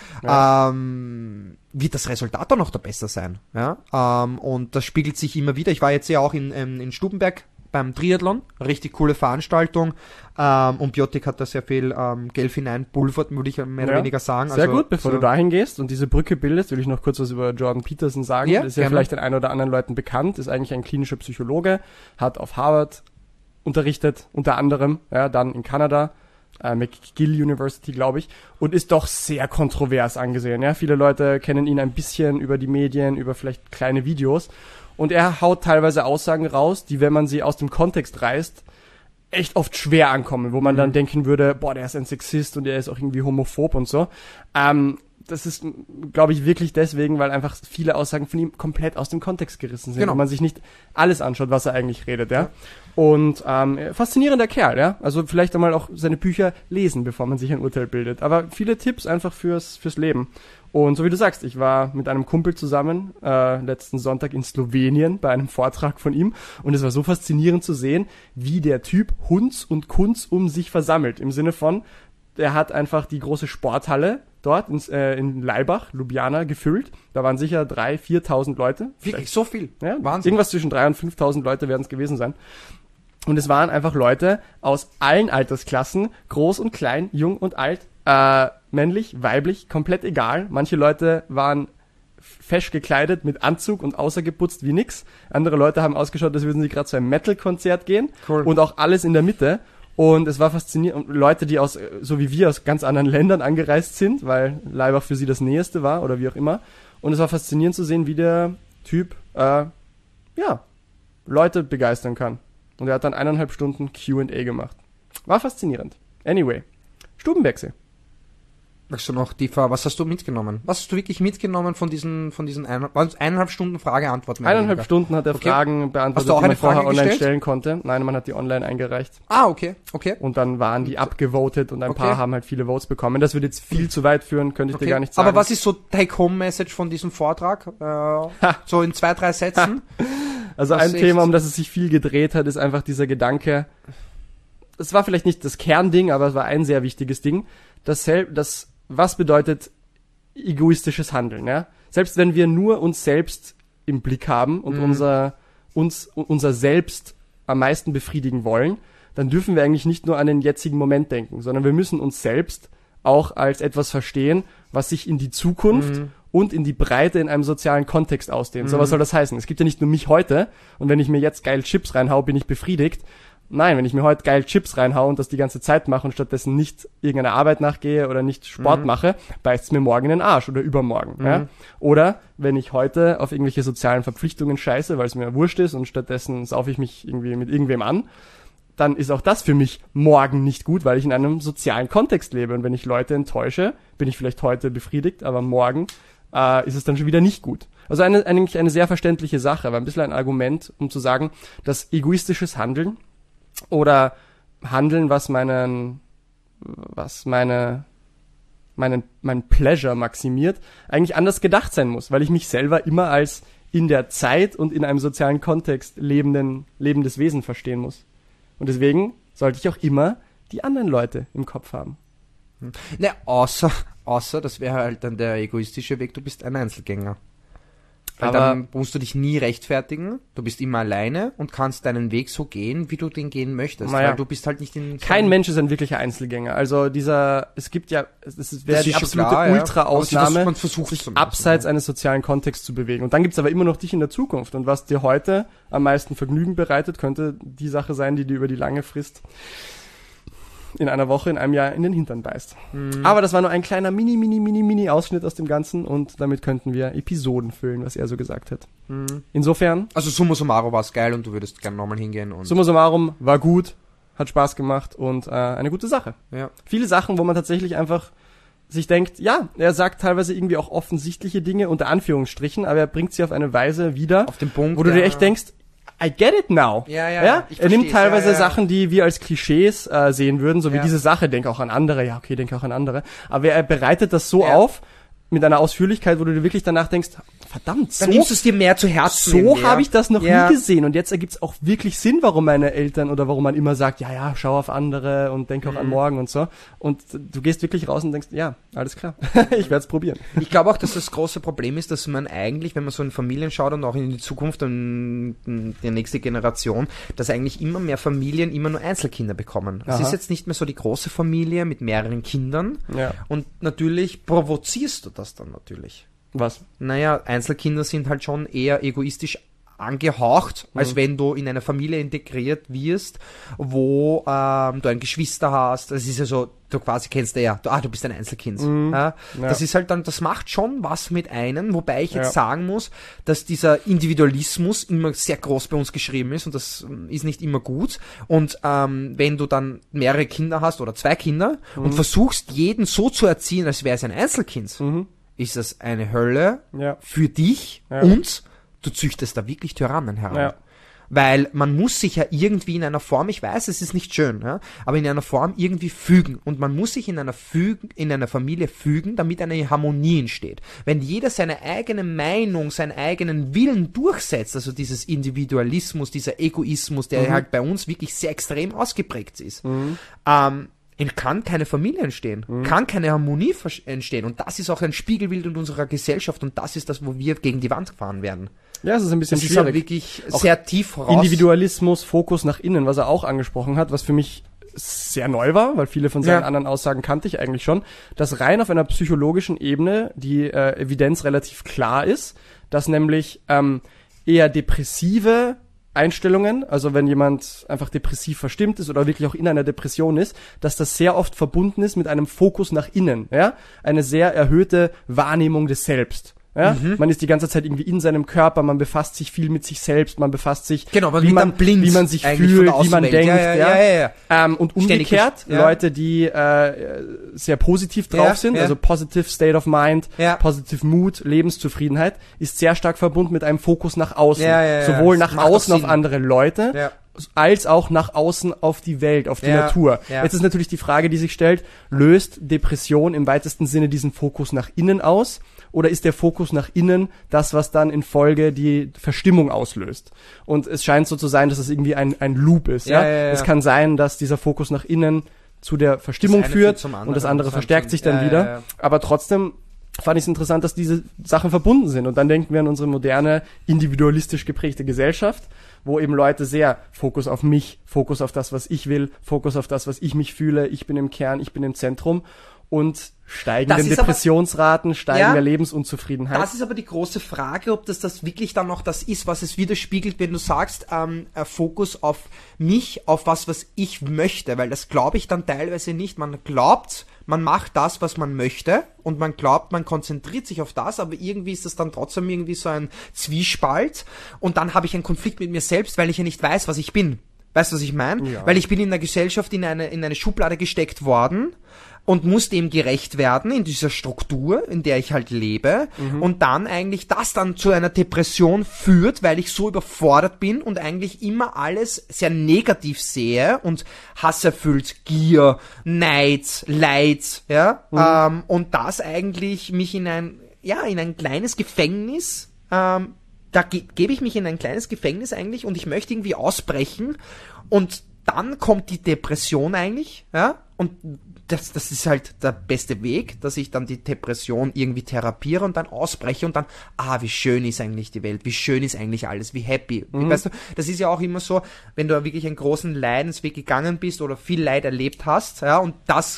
wird das Resultat dann noch da besser sein. Ja? Und das spiegelt sich immer wieder. Ich war jetzt ja auch in Stubenberg beim Triathlon, richtig coole Veranstaltung. Und Biotik hat da sehr viel Geld hineinpulvert, würde ich mehr oder weniger sagen.
Sehr gut, bevor du dahin gehst und diese Brücke bildest, will ich noch kurz was über Jordan Peterson sagen. Das ist ja vielleicht den einen oder anderen Leuten bekannt, ist eigentlich ein klinischer Psychologe, hat auf Harvard unterrichtet, unter anderem, dann in Kanada, McGill University, glaube ich, und ist doch sehr kontrovers angesehen. Ja? Viele Leute kennen ihn ein bisschen über die Medien, über vielleicht kleine Videos. Und er haut teilweise Aussagen raus, die, wenn man sie aus dem Kontext reißt, echt oft schwer ankommen, wo man dann denken würde, boah, der ist ein Sexist und der ist auch irgendwie homophob und so. Das ist, glaube ich, wirklich deswegen, weil einfach viele Aussagen von ihm komplett aus dem Kontext gerissen sind, und man sich nicht alles anschaut, was er eigentlich redet, ja. Und faszinierender Kerl, ja. Also vielleicht einmal auch seine Bücher lesen, bevor man sich ein Urteil bildet. Aber viele Tipps einfach fürs Leben. Und so wie du sagst, ich war mit einem Kumpel zusammen letzten Sonntag in Slowenien bei einem Vortrag von ihm, und es war so faszinierend zu sehen, wie der Typ Hunds und Kunz um sich versammelt. Im Sinne von, er hat einfach die große Sporthalle dort in Laibach, Ljubljana, gefüllt. Da waren sicher 3.000, 4.000 Leute.
Wirklich so viel?
Ja, Wahnsinn. Irgendwas zwischen 3.000 und 5.000 Leute werden es gewesen sein. Und es waren einfach Leute aus allen Altersklassen, groß und klein, jung und alt, männlich, weiblich, komplett egal. Manche Leute waren fesch gekleidet mit Anzug und außergeputzt wie nix. Andere Leute haben ausgeschaut, als würden sie gerade zu einem Metal-Konzert gehen.
Cool.
Und auch alles in der Mitte. Und es war faszinierend. Und Leute, die so wie wir, aus ganz anderen Ländern angereist sind, weil Laibach für sie das Näheste war oder wie auch immer. Und es war faszinierend zu sehen, wie der Typ, Leute begeistern kann. Und er hat dann 1,5 Stunden Q&A gemacht. War faszinierend. Anyway, Stubenwechsel.
Magst du noch tiefer, was hast du mitgenommen? Was hast du wirklich mitgenommen von diesen 1,5 Stunden Frage-Antwort?
1,5 Stunden hat er Fragen beantwortet,
die man
vorher online
gestellt?
stellen konnte. Nein, man hat die online eingereicht.
Ah, okay.
Und dann waren die abgevotet und ein paar haben halt viele Votes bekommen. Das würde jetzt viel zu weit führen, könnte ich dir gar nicht sagen.
Aber was ist so Take-Home-Message von diesem Vortrag? So in 2-3 Sätzen?
Also ein Thema, um das es sich viel gedreht hat, ist einfach dieser Gedanke, es war vielleicht nicht das Kernding, aber es war ein sehr wichtiges Ding, was bedeutet egoistisches Handeln, ja? Selbst wenn wir nur uns selbst im Blick haben und unser Selbst am meisten befriedigen wollen, dann dürfen wir eigentlich nicht nur an den jetzigen Moment denken, sondern wir müssen uns selbst auch als etwas verstehen, was sich in die Zukunft und in die Breite in einem sozialen Kontext ausdehnt. So, was soll das heißen? Es gibt ja nicht nur mich heute und wenn ich mir jetzt geil Chips reinhau, bin ich befriedigt. Nein, wenn ich mir heute geil Chips reinhau und das die ganze Zeit mache und stattdessen nicht irgendeiner Arbeit nachgehe oder nicht Sport mache, beißt es mir morgen in den Arsch oder übermorgen. Ja? Oder wenn ich heute auf irgendwelche sozialen Verpflichtungen scheiße, weil es mir wurscht ist und stattdessen saufe ich mich irgendwie mit irgendwem an, dann ist auch das für mich morgen nicht gut, weil ich in einem sozialen Kontext lebe. Und wenn ich Leute enttäusche, bin ich vielleicht heute befriedigt, aber morgen ist es dann schon wieder nicht gut. Also eigentlich eine sehr verständliche Sache, aber ein bisschen ein Argument, um zu sagen, dass egoistisches Handeln oder Handeln, was meinen Pleasure maximiert, eigentlich anders gedacht sein muss, weil ich mich selber immer als in der Zeit und in einem sozialen Kontext lebendes Wesen verstehen muss. Und deswegen sollte ich auch immer die anderen Leute im Kopf haben.
Ne, außer, das wäre halt dann der egoistische Weg, du bist ein Einzelgänger. Weil
Aber
dann musst du dich nie rechtfertigen, du bist immer alleine und kannst deinen Weg so gehen, wie du den gehen möchtest.
Naja.
Weil du bist halt nicht in...
Kein Mensch ist ein wirklicher Einzelgänger. Also es wäre die absolute
klar,
Ultra-Ausnahme,
ja. Man versucht
sich
zumindest,
abseits eines sozialen Kontexts zu bewegen. Und dann gibt's aber immer noch dich in der Zukunft. Und was dir heute am meisten Vergnügen bereitet, könnte die Sache sein, die dir über die lange Frist in einer Woche, in einem Jahr in den Hintern beißt. Aber das war nur ein kleiner mini Ausschnitt aus dem Ganzen und damit könnten wir Episoden füllen, was er so gesagt hat. Insofern...
Also summa summarum war es geil und du würdest gerne nochmal hingehen. Und
Summa summarum war gut, hat Spaß gemacht und eine gute Sache.
ja.
Viele Sachen, wo man tatsächlich einfach sich denkt, ja, er sagt teilweise irgendwie auch offensichtliche Dinge unter Anführungsstrichen, aber er bringt sie auf eine Weise wieder,
Auf den Punkt,
wo du dir
ja.
echt denkst, I get it now.
Ja, ich
Er nimmt
versteh's,
teilweise
ja.
Sachen, die wir als Klischees sehen würden, so wie
Ja.
diese Sache, denk auch an andere, ja, okay, denk auch an andere. Aber er bereitet das so
Ja.
auf, mit einer Ausführlichkeit, wo du dir wirklich danach denkst, verdammt,
Dann nimmst du es dir mehr zu Herzen.
so
irgendwie, ja.
habe ich das noch
Ja.
nie gesehen. Und jetzt ergibt es auch wirklich Sinn, warum meine Eltern oder warum man immer sagt, ja, schau auf andere und denk auch an morgen und so. Und du gehst wirklich raus und denkst, ja, alles klar, ich werde es probieren.
Ich glaube auch, dass das große Problem ist, dass man eigentlich, wenn man so in Familien schaut und auch in die Zukunft und in die nächste Generation, dass eigentlich immer mehr Familien immer nur Einzelkinder bekommen. Es
Aha.
ist jetzt nicht mehr so die große Familie mit mehreren Kindern.
Ja.
Und natürlich provozierst du das dann natürlich.
Was?
Naja, Einzelkinder sind halt schon eher egoistisch angehaucht, als wenn du in eine Familie integriert wirst, wo du ein Geschwister hast. Das ist ja so, du quasi kennst du bist ein Einzelkind. Ja? Das ist halt dann, das macht schon was mit einem, wobei ich jetzt sagen muss, dass dieser Individualismus immer sehr groß bei uns geschrieben ist und das ist nicht immer gut. Und wenn du dann mehrere Kinder hast oder 2 Kinder und versuchst, jeden so zu erziehen, als wäre es ein Einzelkind, ist das eine Hölle für dich und du züchtest da wirklich Tyrannen heran.
Ja.
Weil man muss sich ja irgendwie in einer Form, ich weiß, es ist nicht schön, ja, aber in einer Form irgendwie fügen. Und man muss sich in einer Familie fügen, damit eine Harmonie entsteht. Wenn jeder seine eigene Meinung, seinen eigenen Willen durchsetzt, also dieses Individualismus, dieser Egoismus, der halt bei uns wirklich sehr extrem ausgeprägt ist, kann keine Familie entstehen, kann keine Harmonie entstehen. Und das ist auch ein Spiegelbild in unserer Gesellschaft und das ist das, wo wir gegen die Wand fahren werden.
Ja, es ist ein bisschen
Das ist
schwierig.
halt wirklich
Auch
sehr tief raus.
Individualismus, Fokus nach innen, was er auch angesprochen hat, was für mich sehr neu war, weil viele von seinen anderen Aussagen kannte ich eigentlich schon, dass rein auf einer psychologischen Ebene die Evidenz relativ klar ist, dass nämlich eher depressive Einstellungen, also wenn jemand einfach depressiv verstimmt ist oder wirklich auch in einer Depression ist, dass das sehr oft verbunden ist mit einem Fokus nach innen, ja, eine sehr erhöhte Wahrnehmung des Selbst. Ja? Man ist die ganze Zeit irgendwie in seinem Körper, man befasst sich viel mit sich selbst, man befasst sich, wie man sich fühlt, wie man denkt. Und umgekehrt, Leute, die sehr positiv drauf sind, also positive state of mind, positive mood, Lebenszufriedenheit, ist sehr stark verbunden mit einem Fokus nach außen. Sowohl nach außen auf andere Leute, als auch nach außen auf die Welt, auf die Natur. Jetzt ist natürlich die Frage, die sich stellt, löst Depression im weitesten Sinne diesen Fokus nach innen aus? Oder ist der Fokus nach innen das, was dann in Folge die Verstimmung auslöst? Und es scheint so zu sein, dass es irgendwie ein Loop ist. Es kann sein, dass dieser Fokus nach innen zu der Verstimmung führt und das andere verstärkt sich dann wieder. Aber trotzdem fand ich es interessant, dass diese Sachen verbunden sind. Und dann denken wir an unsere moderne, individualistisch geprägte Gesellschaft, wo eben Leute sehr Fokus auf mich, Fokus auf das, was ich will, Fokus auf das, was ich mich fühle, ich bin im Kern, ich bin im Zentrum. Und steigende Depressionsraten, steigende Lebensunzufriedenheit.
Das ist aber die große Frage, ob das wirklich dann noch das ist, was es widerspiegelt, wenn du sagst, Fokus auf mich, auf was ich möchte, weil das glaube ich dann teilweise nicht. Man glaubt, man macht das, was man möchte und man glaubt, man konzentriert sich auf das, aber irgendwie ist das dann trotzdem irgendwie so ein Zwiespalt und dann habe ich einen Konflikt mit mir selbst, weil ich ja nicht weiß, was ich bin. Weißt du, was ich meine? Ja. Weil ich bin in der Gesellschaft in eine Schublade gesteckt worden und muss dem gerecht werden in dieser Struktur, in der ich halt lebe und dann eigentlich das dann zu einer Depression führt, weil ich so überfordert bin und eigentlich immer alles sehr negativ sehe und hasserfüllt, Gier, Neid, Leid, und das eigentlich mich in ein kleines Gefängnis, da gebe ich mich in ein kleines Gefängnis eigentlich und ich möchte irgendwie ausbrechen und dann kommt die Depression eigentlich, und das ist halt der beste Weg, dass ich dann die Depression irgendwie therapiere und dann ausbreche und dann, wie schön ist eigentlich die Welt, wie schön ist eigentlich alles, wie happy. Weißt du, das ist ja auch immer so, wenn du wirklich einen großen Leidensweg gegangen bist oder viel Leid erlebt hast, und das,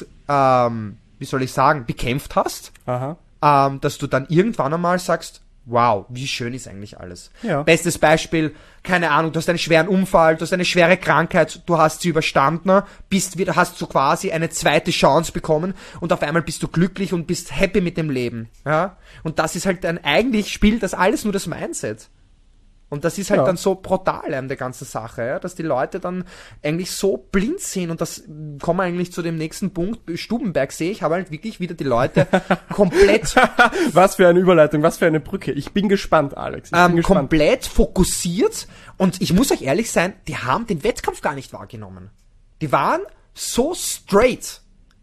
bekämpft hast, dass du dann irgendwann einmal sagst, wow, wie schön ist eigentlich alles. Ja. Bestes Beispiel, keine Ahnung, du hast einen schweren Unfall, du hast eine schwere Krankheit, du hast sie überstanden, hast du quasi eine zweite Chance bekommen und auf einmal bist du glücklich und bist happy mit dem Leben. Ja? Und das ist halt eigentlich spielt das alles nur das Mindset. Und das ist halt dann so brutal an der ganzen Sache, dass die Leute dann eigentlich so blind sind und das kommen wir eigentlich zu dem nächsten Punkt, Stubenberg sehe ich, habe halt wirklich wieder die Leute komplett...
Was für eine Überleitung, was für eine Brücke. Ich bin gespannt, Alex.
Komplett fokussiert und ich muss euch ehrlich sein, die haben den Wettkampf gar nicht wahrgenommen. Die waren so straight.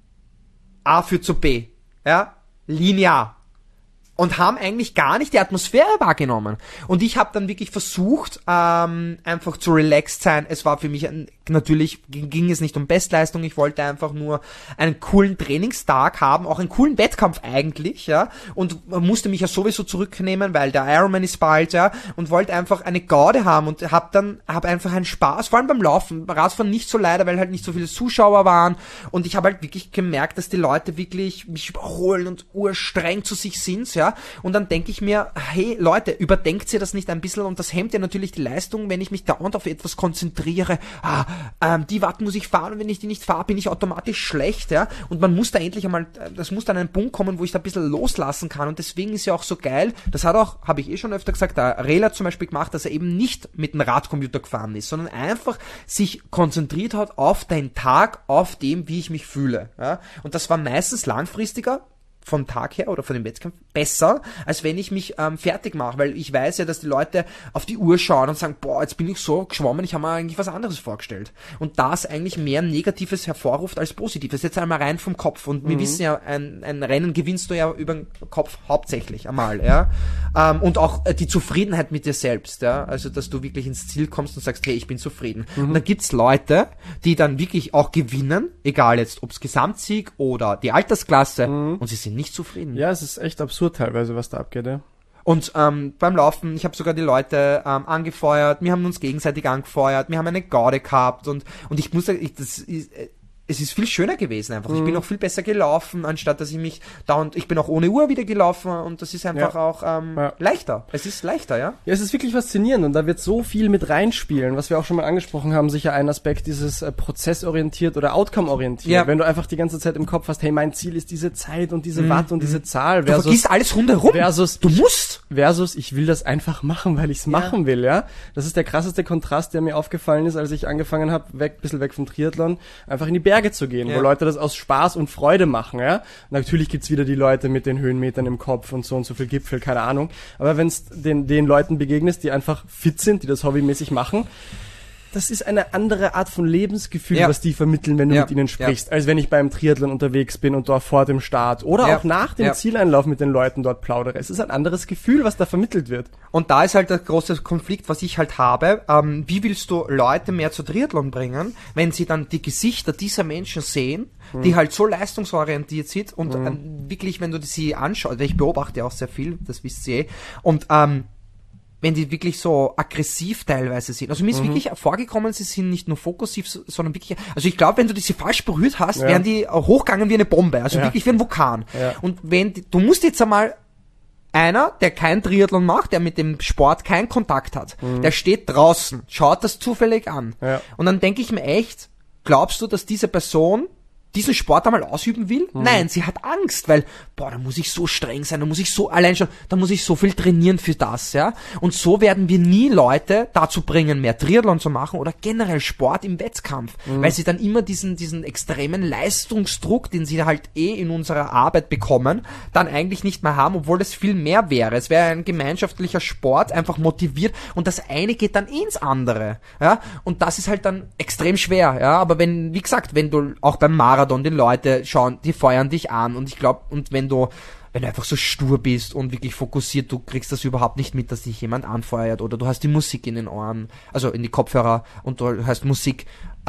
A führt zu B. Linear. Und haben eigentlich gar nicht die Atmosphäre wahrgenommen. Und ich habe dann wirklich versucht, einfach zu relaxed sein. Es war für mich, natürlich ging es nicht um Bestleistung, ich wollte einfach nur einen coolen Trainingstag haben, auch einen coolen Wettkampf eigentlich, und musste mich ja sowieso zurücknehmen, weil der Ironman ist bald, und wollte einfach eine Garde haben und hab einfach einen Spaß, vor allem beim Laufen, Radfahren nicht so leider, weil halt nicht so viele Zuschauer waren und ich habe halt wirklich gemerkt, dass die Leute wirklich mich überholen und urstreng zu sich sind, und dann denke ich mir, hey Leute, überdenkt ihr das nicht ein bisschen und das hemmt ja natürlich die Leistung, wenn ich mich dauernd auf etwas konzentriere, die Watt muss ich fahren und wenn ich die nicht fahre, bin ich automatisch schlecht, und man muss da endlich einmal, das muss dann an einen Punkt kommen, wo ich da ein bisschen loslassen kann und deswegen ist ja auch so geil, das habe ich schon öfter gesagt, der Rehler zum Beispiel gemacht, dass er eben nicht mit dem Radcomputer gefahren ist, sondern einfach sich konzentriert hat auf den Tag, auf dem, wie ich mich fühle, und das war meistens langfristiger, vom Tag her oder von dem Wettkampf besser, als wenn ich mich fertig mache, weil ich weiß ja, dass die Leute auf die Uhr schauen und sagen, boah, jetzt bin ich so geschwommen, ich habe mir eigentlich was anderes vorgestellt. Und das eigentlich mehr Negatives hervorruft als Positives. Jetzt einmal rein vom Kopf. Und wir wissen ja, ein Rennen gewinnst du ja über den Kopf hauptsächlich einmal, und auch die Zufriedenheit mit dir selbst, also dass du wirklich ins Ziel kommst und sagst, hey, ich bin zufrieden. Und dann gibt's Leute, die dann wirklich auch gewinnen, egal jetzt, ob's Gesamtsieg oder die Altersklasse, und sie sind nicht zufrieden.
Ja, es ist echt absurd teilweise, was da abgeht,
Und beim Laufen, ich habe sogar die Leute angefeuert, wir haben uns gegenseitig angefeuert, wir haben eine Garde gehabt und ich muss sagen, es ist viel schöner gewesen einfach. Ich bin auch viel besser gelaufen, anstatt dass ich mich ich bin auch ohne Uhr wieder gelaufen und das ist einfach auch leichter. Es ist leichter, ja?
Ja, es ist wirklich faszinierend und da wird so viel mit reinspielen, was wir auch schon mal angesprochen haben, sicher ein Aspekt dieses prozessorientiert oder outcome-orientiert. Ja. Wenn du einfach die ganze Zeit im Kopf hast, hey, mein Ziel ist diese Zeit und diese Watt und diese Zahl.
Du vergisst alles rundherum.
Versus, ich will das einfach machen, weil ich es machen will, ja. Das ist der krasseste Kontrast, der mir aufgefallen ist, als ich angefangen habe, bisschen weg vom Triathlon, einfach in die Berge zu gehen, wo Leute das aus Spaß und Freude machen, ja. Natürlich gibt's wieder die Leute mit den Höhenmetern im Kopf und so viel Gipfel, keine Ahnung. Aber wenn's den Leuten begegnest, die einfach fit sind, die das hobbymäßig machen, das ist eine andere Art von Lebensgefühl, was die vermitteln, wenn du mit ihnen sprichst, als wenn ich beim Triathlon unterwegs bin und dort vor dem Start oder auch nach dem Zieleinlauf mit den Leuten dort plaudere. Es ist ein anderes Gefühl, was da vermittelt wird.
Und da ist halt der große Konflikt, was ich halt habe. Wie willst du Leute mehr zu Triathlon bringen, wenn sie dann die Gesichter dieser Menschen sehen, die halt so leistungsorientiert sind und wirklich, wenn du sie anschaust, weil ich beobachte auch sehr viel, das wisst ihr und wenn die wirklich so aggressiv teilweise sind. Also mir ist wirklich vorgekommen, sie sind nicht nur fokussiv, sondern wirklich, also ich glaube, wenn du sie falsch berührt hast, wären die hochgegangen wie eine Bombe, also wirklich wie ein Vulkan. Ja. Und du musst jetzt einmal einer, der kein Triathlon macht, der mit dem Sport keinen Kontakt hat, der steht draußen, schaut das zufällig an. Ja. Und dann denke ich mir echt, glaubst du, dass diese Person diesen Sport einmal ausüben will? Nein, sie hat Angst, weil, da muss ich so streng sein, da muss ich so viel trainieren für das, ja. Und so werden wir nie Leute dazu bringen, mehr Triathlon zu machen oder generell Sport im Wettkampf, weil sie dann immer diesen extremen Leistungsdruck, den sie halt in unserer Arbeit bekommen, dann eigentlich nicht mehr haben, obwohl es viel mehr wäre. Es wäre ein gemeinschaftlicher Sport, einfach motiviert und das eine geht dann ins andere, ja. Und das ist halt dann extrem schwer, ja. Aber wenn du auch beim Marathon die Leute schauen, die feuern dich an und ich glaube, und wenn du einfach so stur bist und wirklich fokussiert, du kriegst das überhaupt nicht mit, dass dich jemand anfeuert oder du hast die Musik in den Ohren, also in die Kopfhörer und du hörst Musik.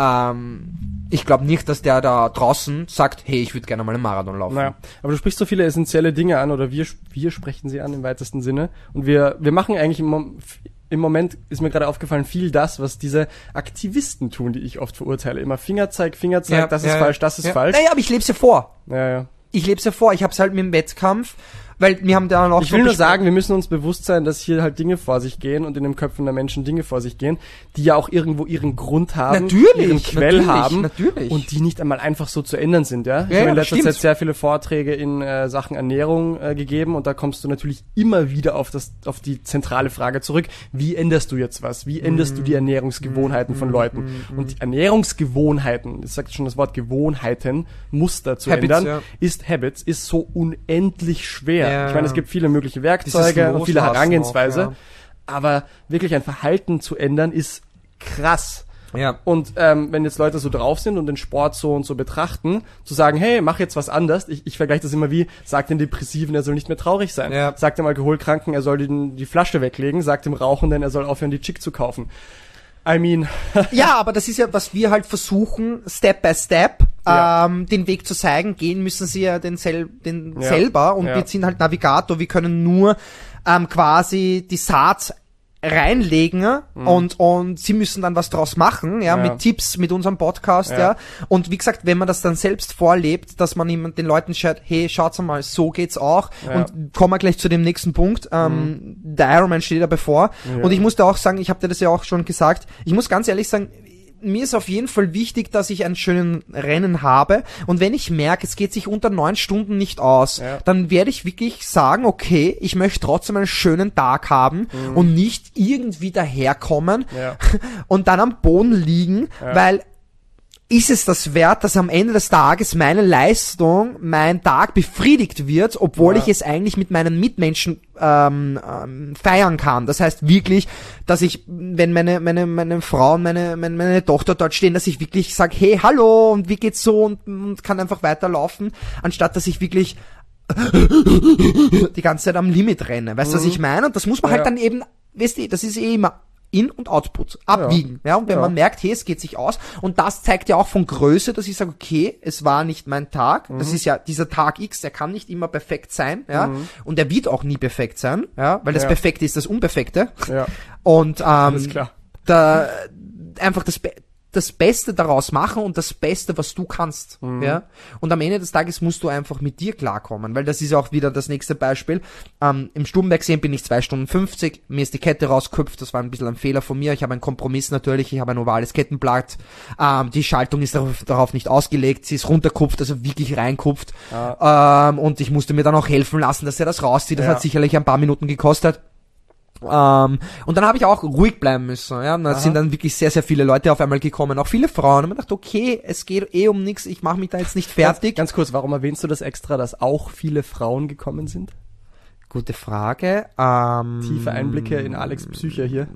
Ich glaube nicht, dass der da draußen sagt, hey, ich würde gerne mal einen Marathon laufen.
Naja, aber du sprichst so viele essentielle Dinge an oder wir sprechen sie an im weitesten Sinne und wir machen eigentlich im Moment ist mir gerade aufgefallen, viel das, was diese Aktivisten tun, die ich oft verurteile. Immer Fingerzeig, das ist falsch, das ist falsch.
Naja, aber ich lebe es ja vor.
Ja.
Ich lebe es ja vor. Ich habe es halt mit dem Wettkampf, weil wir haben da noch...
Ich will nur sagen, wir müssen uns bewusst sein, dass hier halt Dinge vor sich gehen und in den Köpfen der Menschen Dinge vor sich gehen, die ja auch irgendwo ihren Grund haben, ihren Quell haben und die nicht einmal einfach so zu ändern sind, ja? Ich habe in letzter Zeit sehr viele Vorträge in Sachen Ernährung gegeben und da kommst du natürlich immer wieder auf die zentrale Frage zurück, wie änderst du jetzt was? Wie änderst du die Ernährungsgewohnheiten von Leuten? Und die Ernährungsgewohnheiten, das sagt schon das Wort Gewohnheiten, Muster zu ändern, ist so unendlich schwer. Ja. Ich meine, es gibt viele mögliche Werkzeuge und viele Herangehensweise, aber wirklich ein Verhalten zu ändern ist krass. Ja. Und wenn jetzt Leute so drauf sind und den Sport so und so betrachten, zu sagen, hey, mach jetzt was anders, ich vergleiche das immer wie, sag den Depressiven, er soll nicht mehr traurig sein. Ja. Sag dem Alkoholkranken, er soll die Flasche weglegen, sag dem Rauchenden, er soll aufhören, die Chick zu kaufen.
Ja, aber das ist ja, was wir halt versuchen, Step by Step, den Weg zu zeigen. Gehen müssen sie ja selber und wir sind halt Navigator. Wir können nur quasi die Saat reinlegen und sie müssen dann was draus machen, mit Tipps, mit unserem Podcast, Und wie gesagt, wenn man das dann selbst vorlebt, dass man den Leuten schaut, hey, schaut's mal, so geht's auch. Und kommen wir gleich zu dem nächsten Punkt. Der Ironman steht ja bevor. Und ich musste auch sagen, ich habe dir das ja auch schon gesagt, ich muss ganz ehrlich sagen, mir ist auf jeden Fall wichtig, dass ich einen schönen Rennen habe. Und wenn ich merke, es geht sich unter 9 Stunden nicht aus, dann werde ich wirklich sagen, okay, ich möchte trotzdem einen schönen Tag haben und nicht irgendwie daherkommen und dann am Boden liegen, weil ist es das wert, dass am Ende des Tages meine Leistung, mein Tag befriedigt wird, obwohl ich es eigentlich mit meinen Mitmenschen feiern kann. Das heißt wirklich, dass ich, wenn meine Frau und meine Tochter dort stehen, dass ich wirklich sage, hey, hallo, und wie geht's so, und kann einfach weiterlaufen, anstatt dass ich wirklich die ganze Zeit am Limit renne. Weißt du, was ich meine? Und das muss man halt dann eben, weißt du, das ist immer In- und Output abwiegen. Ja, und wenn man merkt, hey, es geht sich aus, und das zeigt ja auch von Größe, dass ich sage, okay, es war nicht mein Tag, das ist ja dieser Tag X, der kann nicht immer perfekt sein, und der wird auch nie perfekt sein, weil das Perfekte ist das Unperfekte. Und
alles klar.
Einfach das Beste daraus machen und das Beste, was du kannst. Ja? Und am Ende des Tages musst du einfach mit dir klarkommen, weil das ist auch wieder das nächste Beispiel. Im Sturmberg-Seen bin ich 2 Stunden 50, mir ist die Kette rausgeküpft, das war ein bisschen ein Fehler von mir, ich habe einen Kompromiss natürlich, ich habe ein ovales Kettenblatt, die Schaltung ist darauf nicht ausgelegt, sie ist runterkupft, also wirklich reinkupft, und ich musste mir dann auch helfen lassen, dass er das rauszieht, das hat sicherlich ein paar Minuten gekostet. Und dann habe ich auch ruhig bleiben müssen, ja, und da sind dann wirklich sehr, sehr viele Leute auf einmal gekommen, auch viele Frauen, und man dachte, okay, es geht um nichts, ich mache mich da jetzt nicht fertig.
Ganz kurz, warum erwähnst du das extra, dass auch viele Frauen gekommen sind?
Gute Frage.
Tiefe Einblicke in Alex Psyche hier.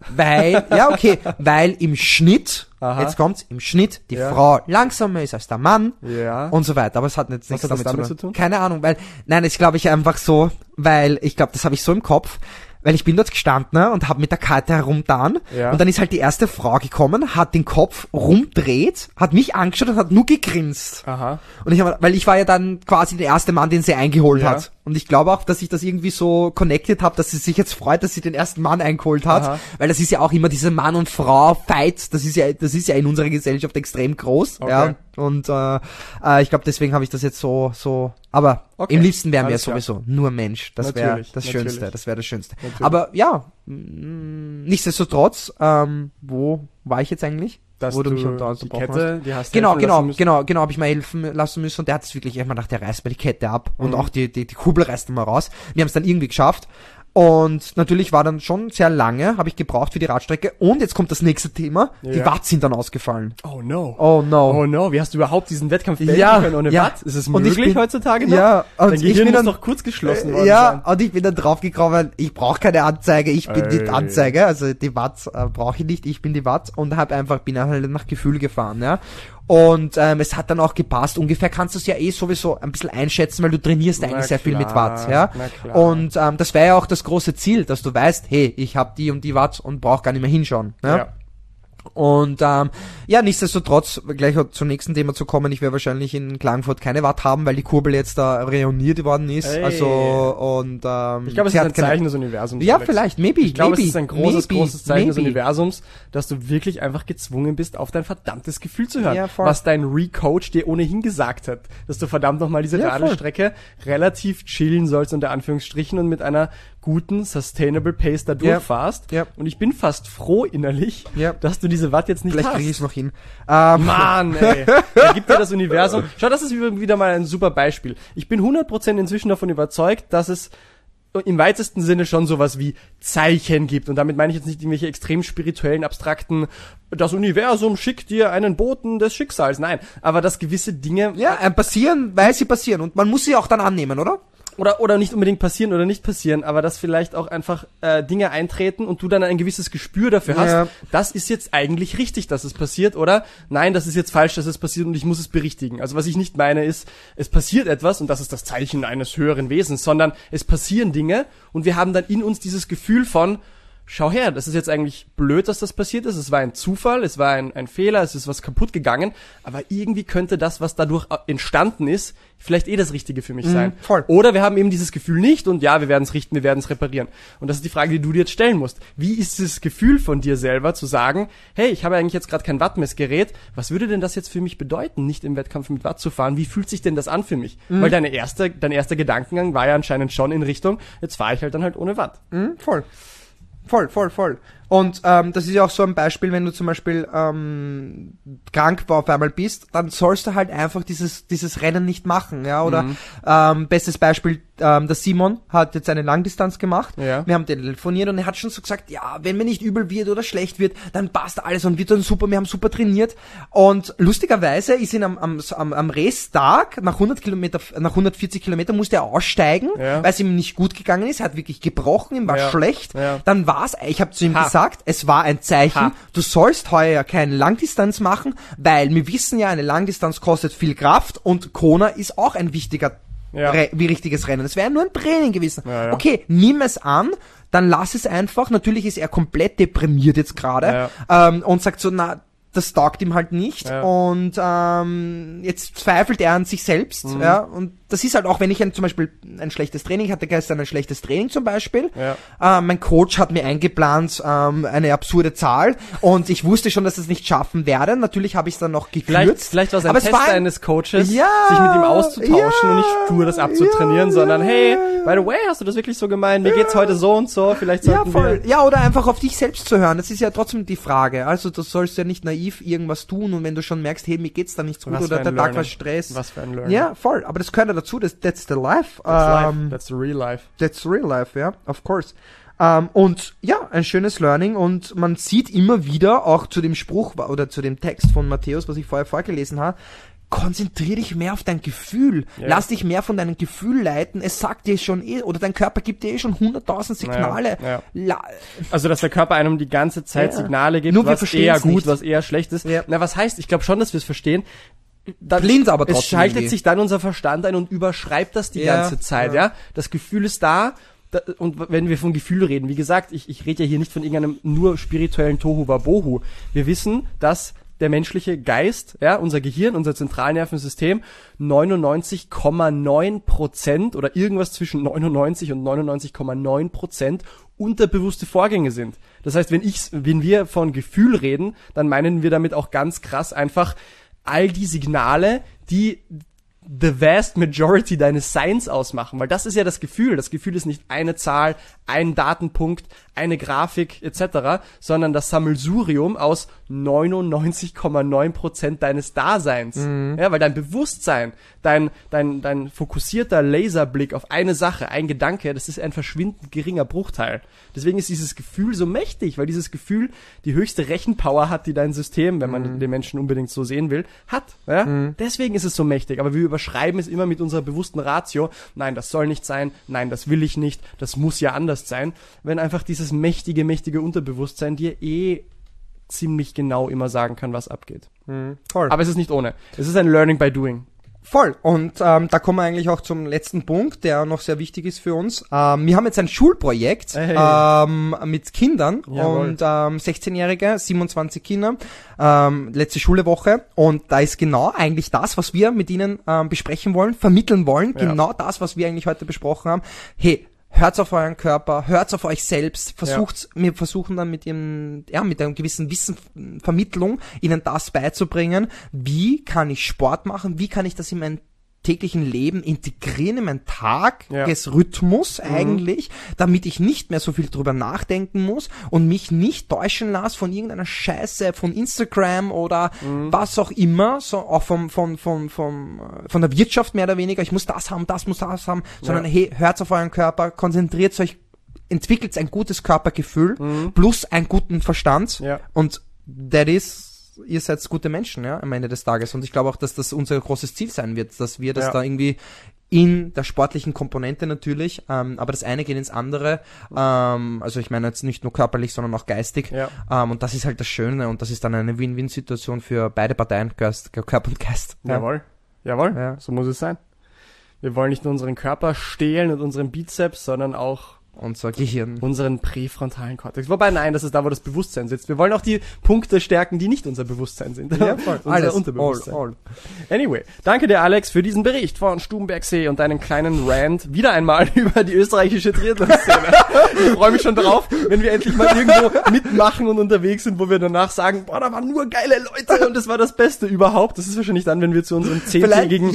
Weil im Schnitt, jetzt kommt's, im Schnitt die Frau langsamer ist als der Mann und so weiter, aber es hat jetzt nichts damit zu tun. Keine Ahnung, ich glaube einfach so, das habe ich so im Kopf, weil ich bin dort gestanden und habe mit der Karte herumgetan und dann ist halt die erste Frau gekommen, hat den Kopf rumdreht, hat mich angeschaut und hat nur gegrinst. Und weil ich war ja dann quasi der erste Mann, den sie eingeholt hat. Und ich glaube auch, dass ich das irgendwie so connected habe, dass sie sich jetzt freut, dass sie den ersten Mann eingeholt hat, weil das ist ja auch immer diese Mann- und Frau-Fight, das ist ja in unserer Gesellschaft extrem groß, ja. Und ich glaube, deswegen habe ich das jetzt so, aber im liebsten wären wir ja sowieso nur Mensch, das wäre das Schönste, das wäre das Schönste. Natürlich. Aber ja, nichtsdestotrotz, wo war ich jetzt eigentlich?
Dass
wo du mich
die Kette, die hast
genau, habe ich mal helfen lassen müssen und der hat es wirklich, ich hab mir gedacht, der reißt mir die Kette ab und auch die Kurbel reißt mal raus. Wir haben es dann irgendwie geschafft. Und natürlich war dann schon sehr lange, habe ich gebraucht für die Radstrecke. Und jetzt kommt das nächste Thema. Die Watt sind dann ausgefallen.
Oh no.
Oh no.
Oh no. Wie hast du überhaupt diesen Wettkampf beenden können ohne Watt? Ist es möglich heutzutage noch?
Ja. Und
dein Gehirn muss doch kurz geschlossen worden sein.
Und ich bin dann draufgekommen, ich brauche keine Anzeige, ich bin die Anzeige. Also die Watt brauche ich nicht, ich bin die Watt. Und bin halt nach Gefühl gefahren, ja. Und es hat dann auch gepasst. Ungefähr kannst du es ja sowieso ein bisschen einschätzen, weil du trainierst eigentlich sehr viel mit Watt, ja. Und das wäre ja auch das große Ziel, dass du weißt, hey, ich habe die und die Watt und brauche gar nicht mehr hinschauen. Ja. Und nichtsdestotrotz, gleich zum nächsten Thema zu kommen, ich werde wahrscheinlich in Klagenfurt keine Watt haben, weil die Kurbel jetzt da reuniert worden ist.
Hey.
Also und
ich glaube, es ist ein Zeichen des Universums.
Ja, Alex. Vielleicht, maybe.
Ich glaube, es ist ein großes Zeichen des Universums, dass du wirklich einfach gezwungen bist, auf dein verdammtes Gefühl zu hören. Was dein Recoach dir ohnehin gesagt hat, dass du verdammt nochmal diese Radlstrecke relativ chillen sollst, unter Anführungsstrichen, und mit einer guten, sustainable Pace da durchfährst. Und ich bin fast froh innerlich, dass du diese Watt jetzt nicht
vielleicht
hast.
Vielleicht kriege ich es noch hin.
Mann, ey. Da gibt dir das Universum. Schau, das ist wieder mal ein super Beispiel. Ich bin 100% inzwischen davon überzeugt, dass es im weitesten Sinne schon sowas wie Zeichen gibt. Und damit meine ich jetzt nicht irgendwelche extrem spirituellen, abstrakten, das Universum schickt dir einen Boten des Schicksals. Nein, aber dass gewisse Dinge
passieren, weil sie passieren. Und man muss sie auch dann annehmen, oder?
Oder nicht unbedingt passieren oder nicht passieren, aber dass vielleicht auch einfach Dinge eintreten und du dann ein gewisses Gespür dafür hast, das ist jetzt eigentlich richtig, dass es passiert, oder? Nein, das ist jetzt falsch, dass es passiert und ich muss es berichtigen. Also was ich nicht meine ist, es passiert etwas und das ist das Zeichen eines höheren Wesens, sondern es passieren Dinge und wir haben dann in uns dieses Gefühl von, schau her, das ist jetzt eigentlich blöd, dass das passiert ist. Es war ein Zufall, es war ein Fehler, es ist was kaputt gegangen. Aber irgendwie könnte das, was dadurch entstanden ist, vielleicht das Richtige für mich sein.
Voll.
Oder wir haben eben dieses Gefühl nicht und wir werden es richten, wir werden es reparieren. Und das ist die Frage, die du dir jetzt stellen musst. Wie ist das Gefühl von dir selber zu sagen, hey, ich habe eigentlich jetzt gerade kein Wattmessgerät. Was würde denn das jetzt für mich bedeuten, nicht im Wettkampf mit Watt zu fahren? Wie fühlt sich denn das an für mich? Weil dein erster Gedankengang war ja anscheinend schon in Richtung, jetzt fahre ich halt ohne Watt.
Voll. Und das ist ja auch so ein Beispiel, wenn du zum Beispiel krank auf einmal bist, dann sollst du halt einfach dieses Rennen nicht machen, ja, oder bestes Beispiel, der Simon hat jetzt eine Langdistanz gemacht, wir haben telefoniert und er hat schon so gesagt, ja, wenn mir nicht übel wird oder schlecht wird, dann passt alles und wird dann super, wir haben super trainiert und lustigerweise ist ihn am Racetag nach 140 Kilometer musste er aussteigen, weil es ihm nicht gut gegangen ist, er hat wirklich gebrochen, ihm war schlecht, dann war's, ich habe zu ihm gesagt, es war ein Zeichen, du sollst heuer keine Langdistanz machen, weil wir wissen ja, eine Langdistanz kostet viel Kraft und Kona ist auch ein wichtiges Rennen. Es wäre nur ein Training gewesen. Okay, nimm es an, dann lass es einfach. Natürlich ist er komplett deprimiert jetzt gerade und sagt so, na, das taugt ihm halt nicht und jetzt zweifelt er an sich selbst, und das ist halt auch, wenn ich zum Beispiel ein schlechtes Training, ich hatte gestern ein schlechtes Training zum Beispiel, mein Coach hat mir eingeplant eine absurde Zahl und ich wusste schon, dass ich es nicht schaffen werde, natürlich habe ich es dann noch gekürzt.
Vielleicht war es ein Test eines Coaches, sich mit ihm auszutauschen und nicht stur das abzutrainieren, sondern hey, by the way, hast du das wirklich so gemeint, mir geht's heute so und so, vielleicht sollten wir...
Ja, oder einfach auf dich selbst zu hören, das ist ja trotzdem die Frage, also du sollst ja nicht naiv irgendwas tun und wenn du schon merkst, hey, mir geht's da nicht so gut oder der Tag war Stress.
Was für ein Learning.
Ja, voll, aber das gehört ja dazu, that's the life.
That's the real life.
That's the real life, ja, of course. Und ja, ein schönes Learning und man sieht immer wieder auch zu dem Spruch oder zu dem Text von Matthäus, was ich vorher vorgelesen habe, konzentrier dich mehr auf dein Gefühl. Lass dich mehr von deinem Gefühl leiten. Es sagt dir schon oder dein Körper gibt dir schon 100.000 Signale.
Also, dass der Körper einem die ganze Zeit Signale gibt,
nur
was eher gut, was eher schlecht ist. Na, was heißt, ich glaube schon, dass wir es verstehen.
Blind aber trotzdem.
Es schaltet sich dann unser Verstand ein und überschreibt das die ganze Zeit, Das Gefühl ist da. Und wenn wir von Gefühl reden, wie gesagt, ich rede ja hier nicht von irgendeinem nur spirituellen Tohu Wabohu. Wir wissen, dass der menschliche Geist, unser Gehirn, unser Zentralnervensystem 99,9% oder irgendwas zwischen 99 und 99,9% unterbewusste Vorgänge sind. Das heißt, wenn wir von Gefühl reden, dann meinen wir damit auch ganz krass einfach all die Signale, die the vast majority deines Seins ausmachen, weil das ist ja das Gefühl. Das Gefühl ist nicht eine Zahl, ein Datenpunkt, eine Grafik etc., sondern das Sammelsurium aus 99,9% deines Daseins. Ja, weil dein Bewusstsein, dein fokussierter Laserblick auf eine Sache, ein Gedanke, das ist ein verschwindend geringer Bruchteil. Deswegen ist dieses Gefühl so mächtig, weil dieses Gefühl die höchste Rechenpower hat, die dein System, wenn man den Menschen unbedingt so sehen will, hat. Ja? Deswegen ist es so mächtig. Aber wir überschreiben es immer mit unserer bewussten Ratio. Nein, das soll nicht sein. Nein, das will ich nicht. Das muss ja anders sein. Wenn einfach dieses mächtige Unterbewusstsein dir ziemlich genau immer sagen kann, was abgeht.
Voll.
Aber es ist nicht ohne. Es ist ein Learning by Doing.
Voll. Und da kommen wir eigentlich auch zum letzten Punkt, der noch sehr wichtig ist für uns. Wir haben jetzt ein Schulprojekt mit Kindern.
Jawohl.
Und 16-Jährige, 27 Kinder, letzte Schulewoche. Und da ist genau eigentlich das, was wir mit ihnen besprechen wollen, vermitteln wollen.
Ja.
Genau das, was wir eigentlich heute besprochen haben. Hey, hört's auf euren Körper, hört's auf euch selbst, wir versuchen dann mit einer gewissen Wissenvermittlung ihnen das beizubringen, wie kann ich Sport machen, wie kann ich das in mein täglichen Leben integrieren, in meinen Tagesrhythmus eigentlich, damit ich nicht mehr so viel drüber nachdenken muss und mich nicht täuschen lasse von irgendeiner Scheiße, von Instagram oder was auch immer, so auch von der Wirtschaft mehr oder weniger, ich muss das haben, sondern hey, hört auf euren Körper, konzentriert euch, entwickelt ein gutes Körpergefühl plus einen guten Verstand und ihr seid gute Menschen, am Ende des Tages. Und ich glaube auch, dass das unser großes Ziel sein wird, dass wir das da irgendwie in der sportlichen Komponente natürlich, aber das eine geht ins andere. Also ich meine jetzt nicht nur körperlich, sondern auch geistig. Und das ist halt das Schöne und das ist dann eine Win-Win-Situation für beide Parteien, Körper und Geist.
Jawohl, so muss es sein. Wir wollen nicht nur unseren Körper stehlen und unseren Bizeps, sondern auch
unser Gehirn.
Unseren präfrontalen Kortex. Wobei, nein, das ist da, wo das Bewusstsein sitzt. Wir wollen auch die Punkte stärken, die nicht unser Bewusstsein sind.
Ja, voll.
Unser Unterbewusstsein. All. Anyway, danke dir, Alex, für diesen Bericht von Stubenbergsee und deinen kleinen Rant wieder einmal über die österreichische Triathlon-Szene. Ich freue mich schon drauf, wenn wir endlich mal irgendwo mitmachen und unterwegs sind, wo wir danach sagen, boah, da waren nur geile Leute und das war das Beste überhaupt. Das ist wahrscheinlich dann, wenn wir zu unserem 10-tägigen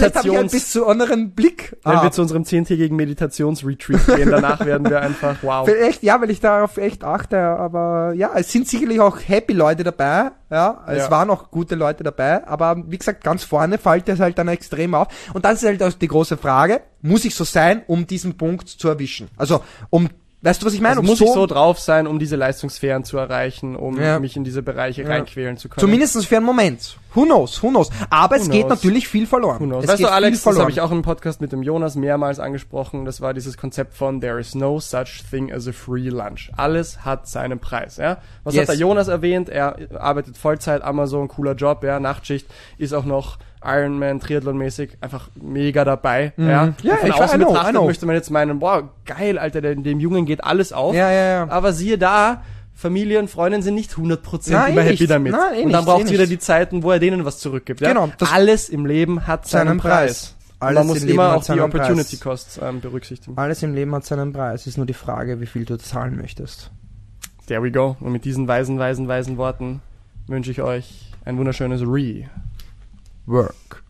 Meditationsretreat gehen. Danach werden wir einfach, wow.
Vielleicht, weil ich darauf echt achte, aber es sind sicherlich auch happy Leute dabei, es waren auch gute Leute dabei, aber wie gesagt, ganz vorne fällt das halt dann extrem auf. Und das ist halt auch die große Frage, muss ich so sein, um diesen Punkt zu erwischen? Also, weißt du, was ich meine?
Also muss ich so drauf sein, um diese Leistungssphären zu erreichen, um mich in diese Bereiche reinquälen zu können?
Zumindest für einen Moment. Who knows? Aber es geht natürlich viel verloren.
Weißt du, Alex, das habe ich auch im Podcast mit dem Jonas mehrmals angesprochen. Das war dieses Konzept von There is no such thing as a free lunch. Alles hat seinen Preis. Was hat der Jonas erwähnt? Er arbeitet Vollzeit, Amazon, cooler Job, Nachtschicht, ist auch noch Ironman, Triathlon-mäßig einfach mega dabei. Von außen betrachtet möchte man jetzt meinen, boah, geil, Alter, dem Jungen geht alles auf. Aber siehe da, Familie und Freundin sind nicht 100%
Nein,
immer
eh
happy
nicht.
damit.
Nein,
und dann braucht es wieder
nicht.
die Zeiten, wo er denen was zurückgibt. Ja?
Genau, das-
Alles im Leben hat seinen Preis. Und man muss immer auch die Opportunity Costs berücksichtigen.
Alles im Leben hat seinen Preis. Es ist nur die Frage, wie viel du zahlen möchtest.
There we go. Und mit diesen weisen Worten wünsche ich euch ein wunderschönes
Work.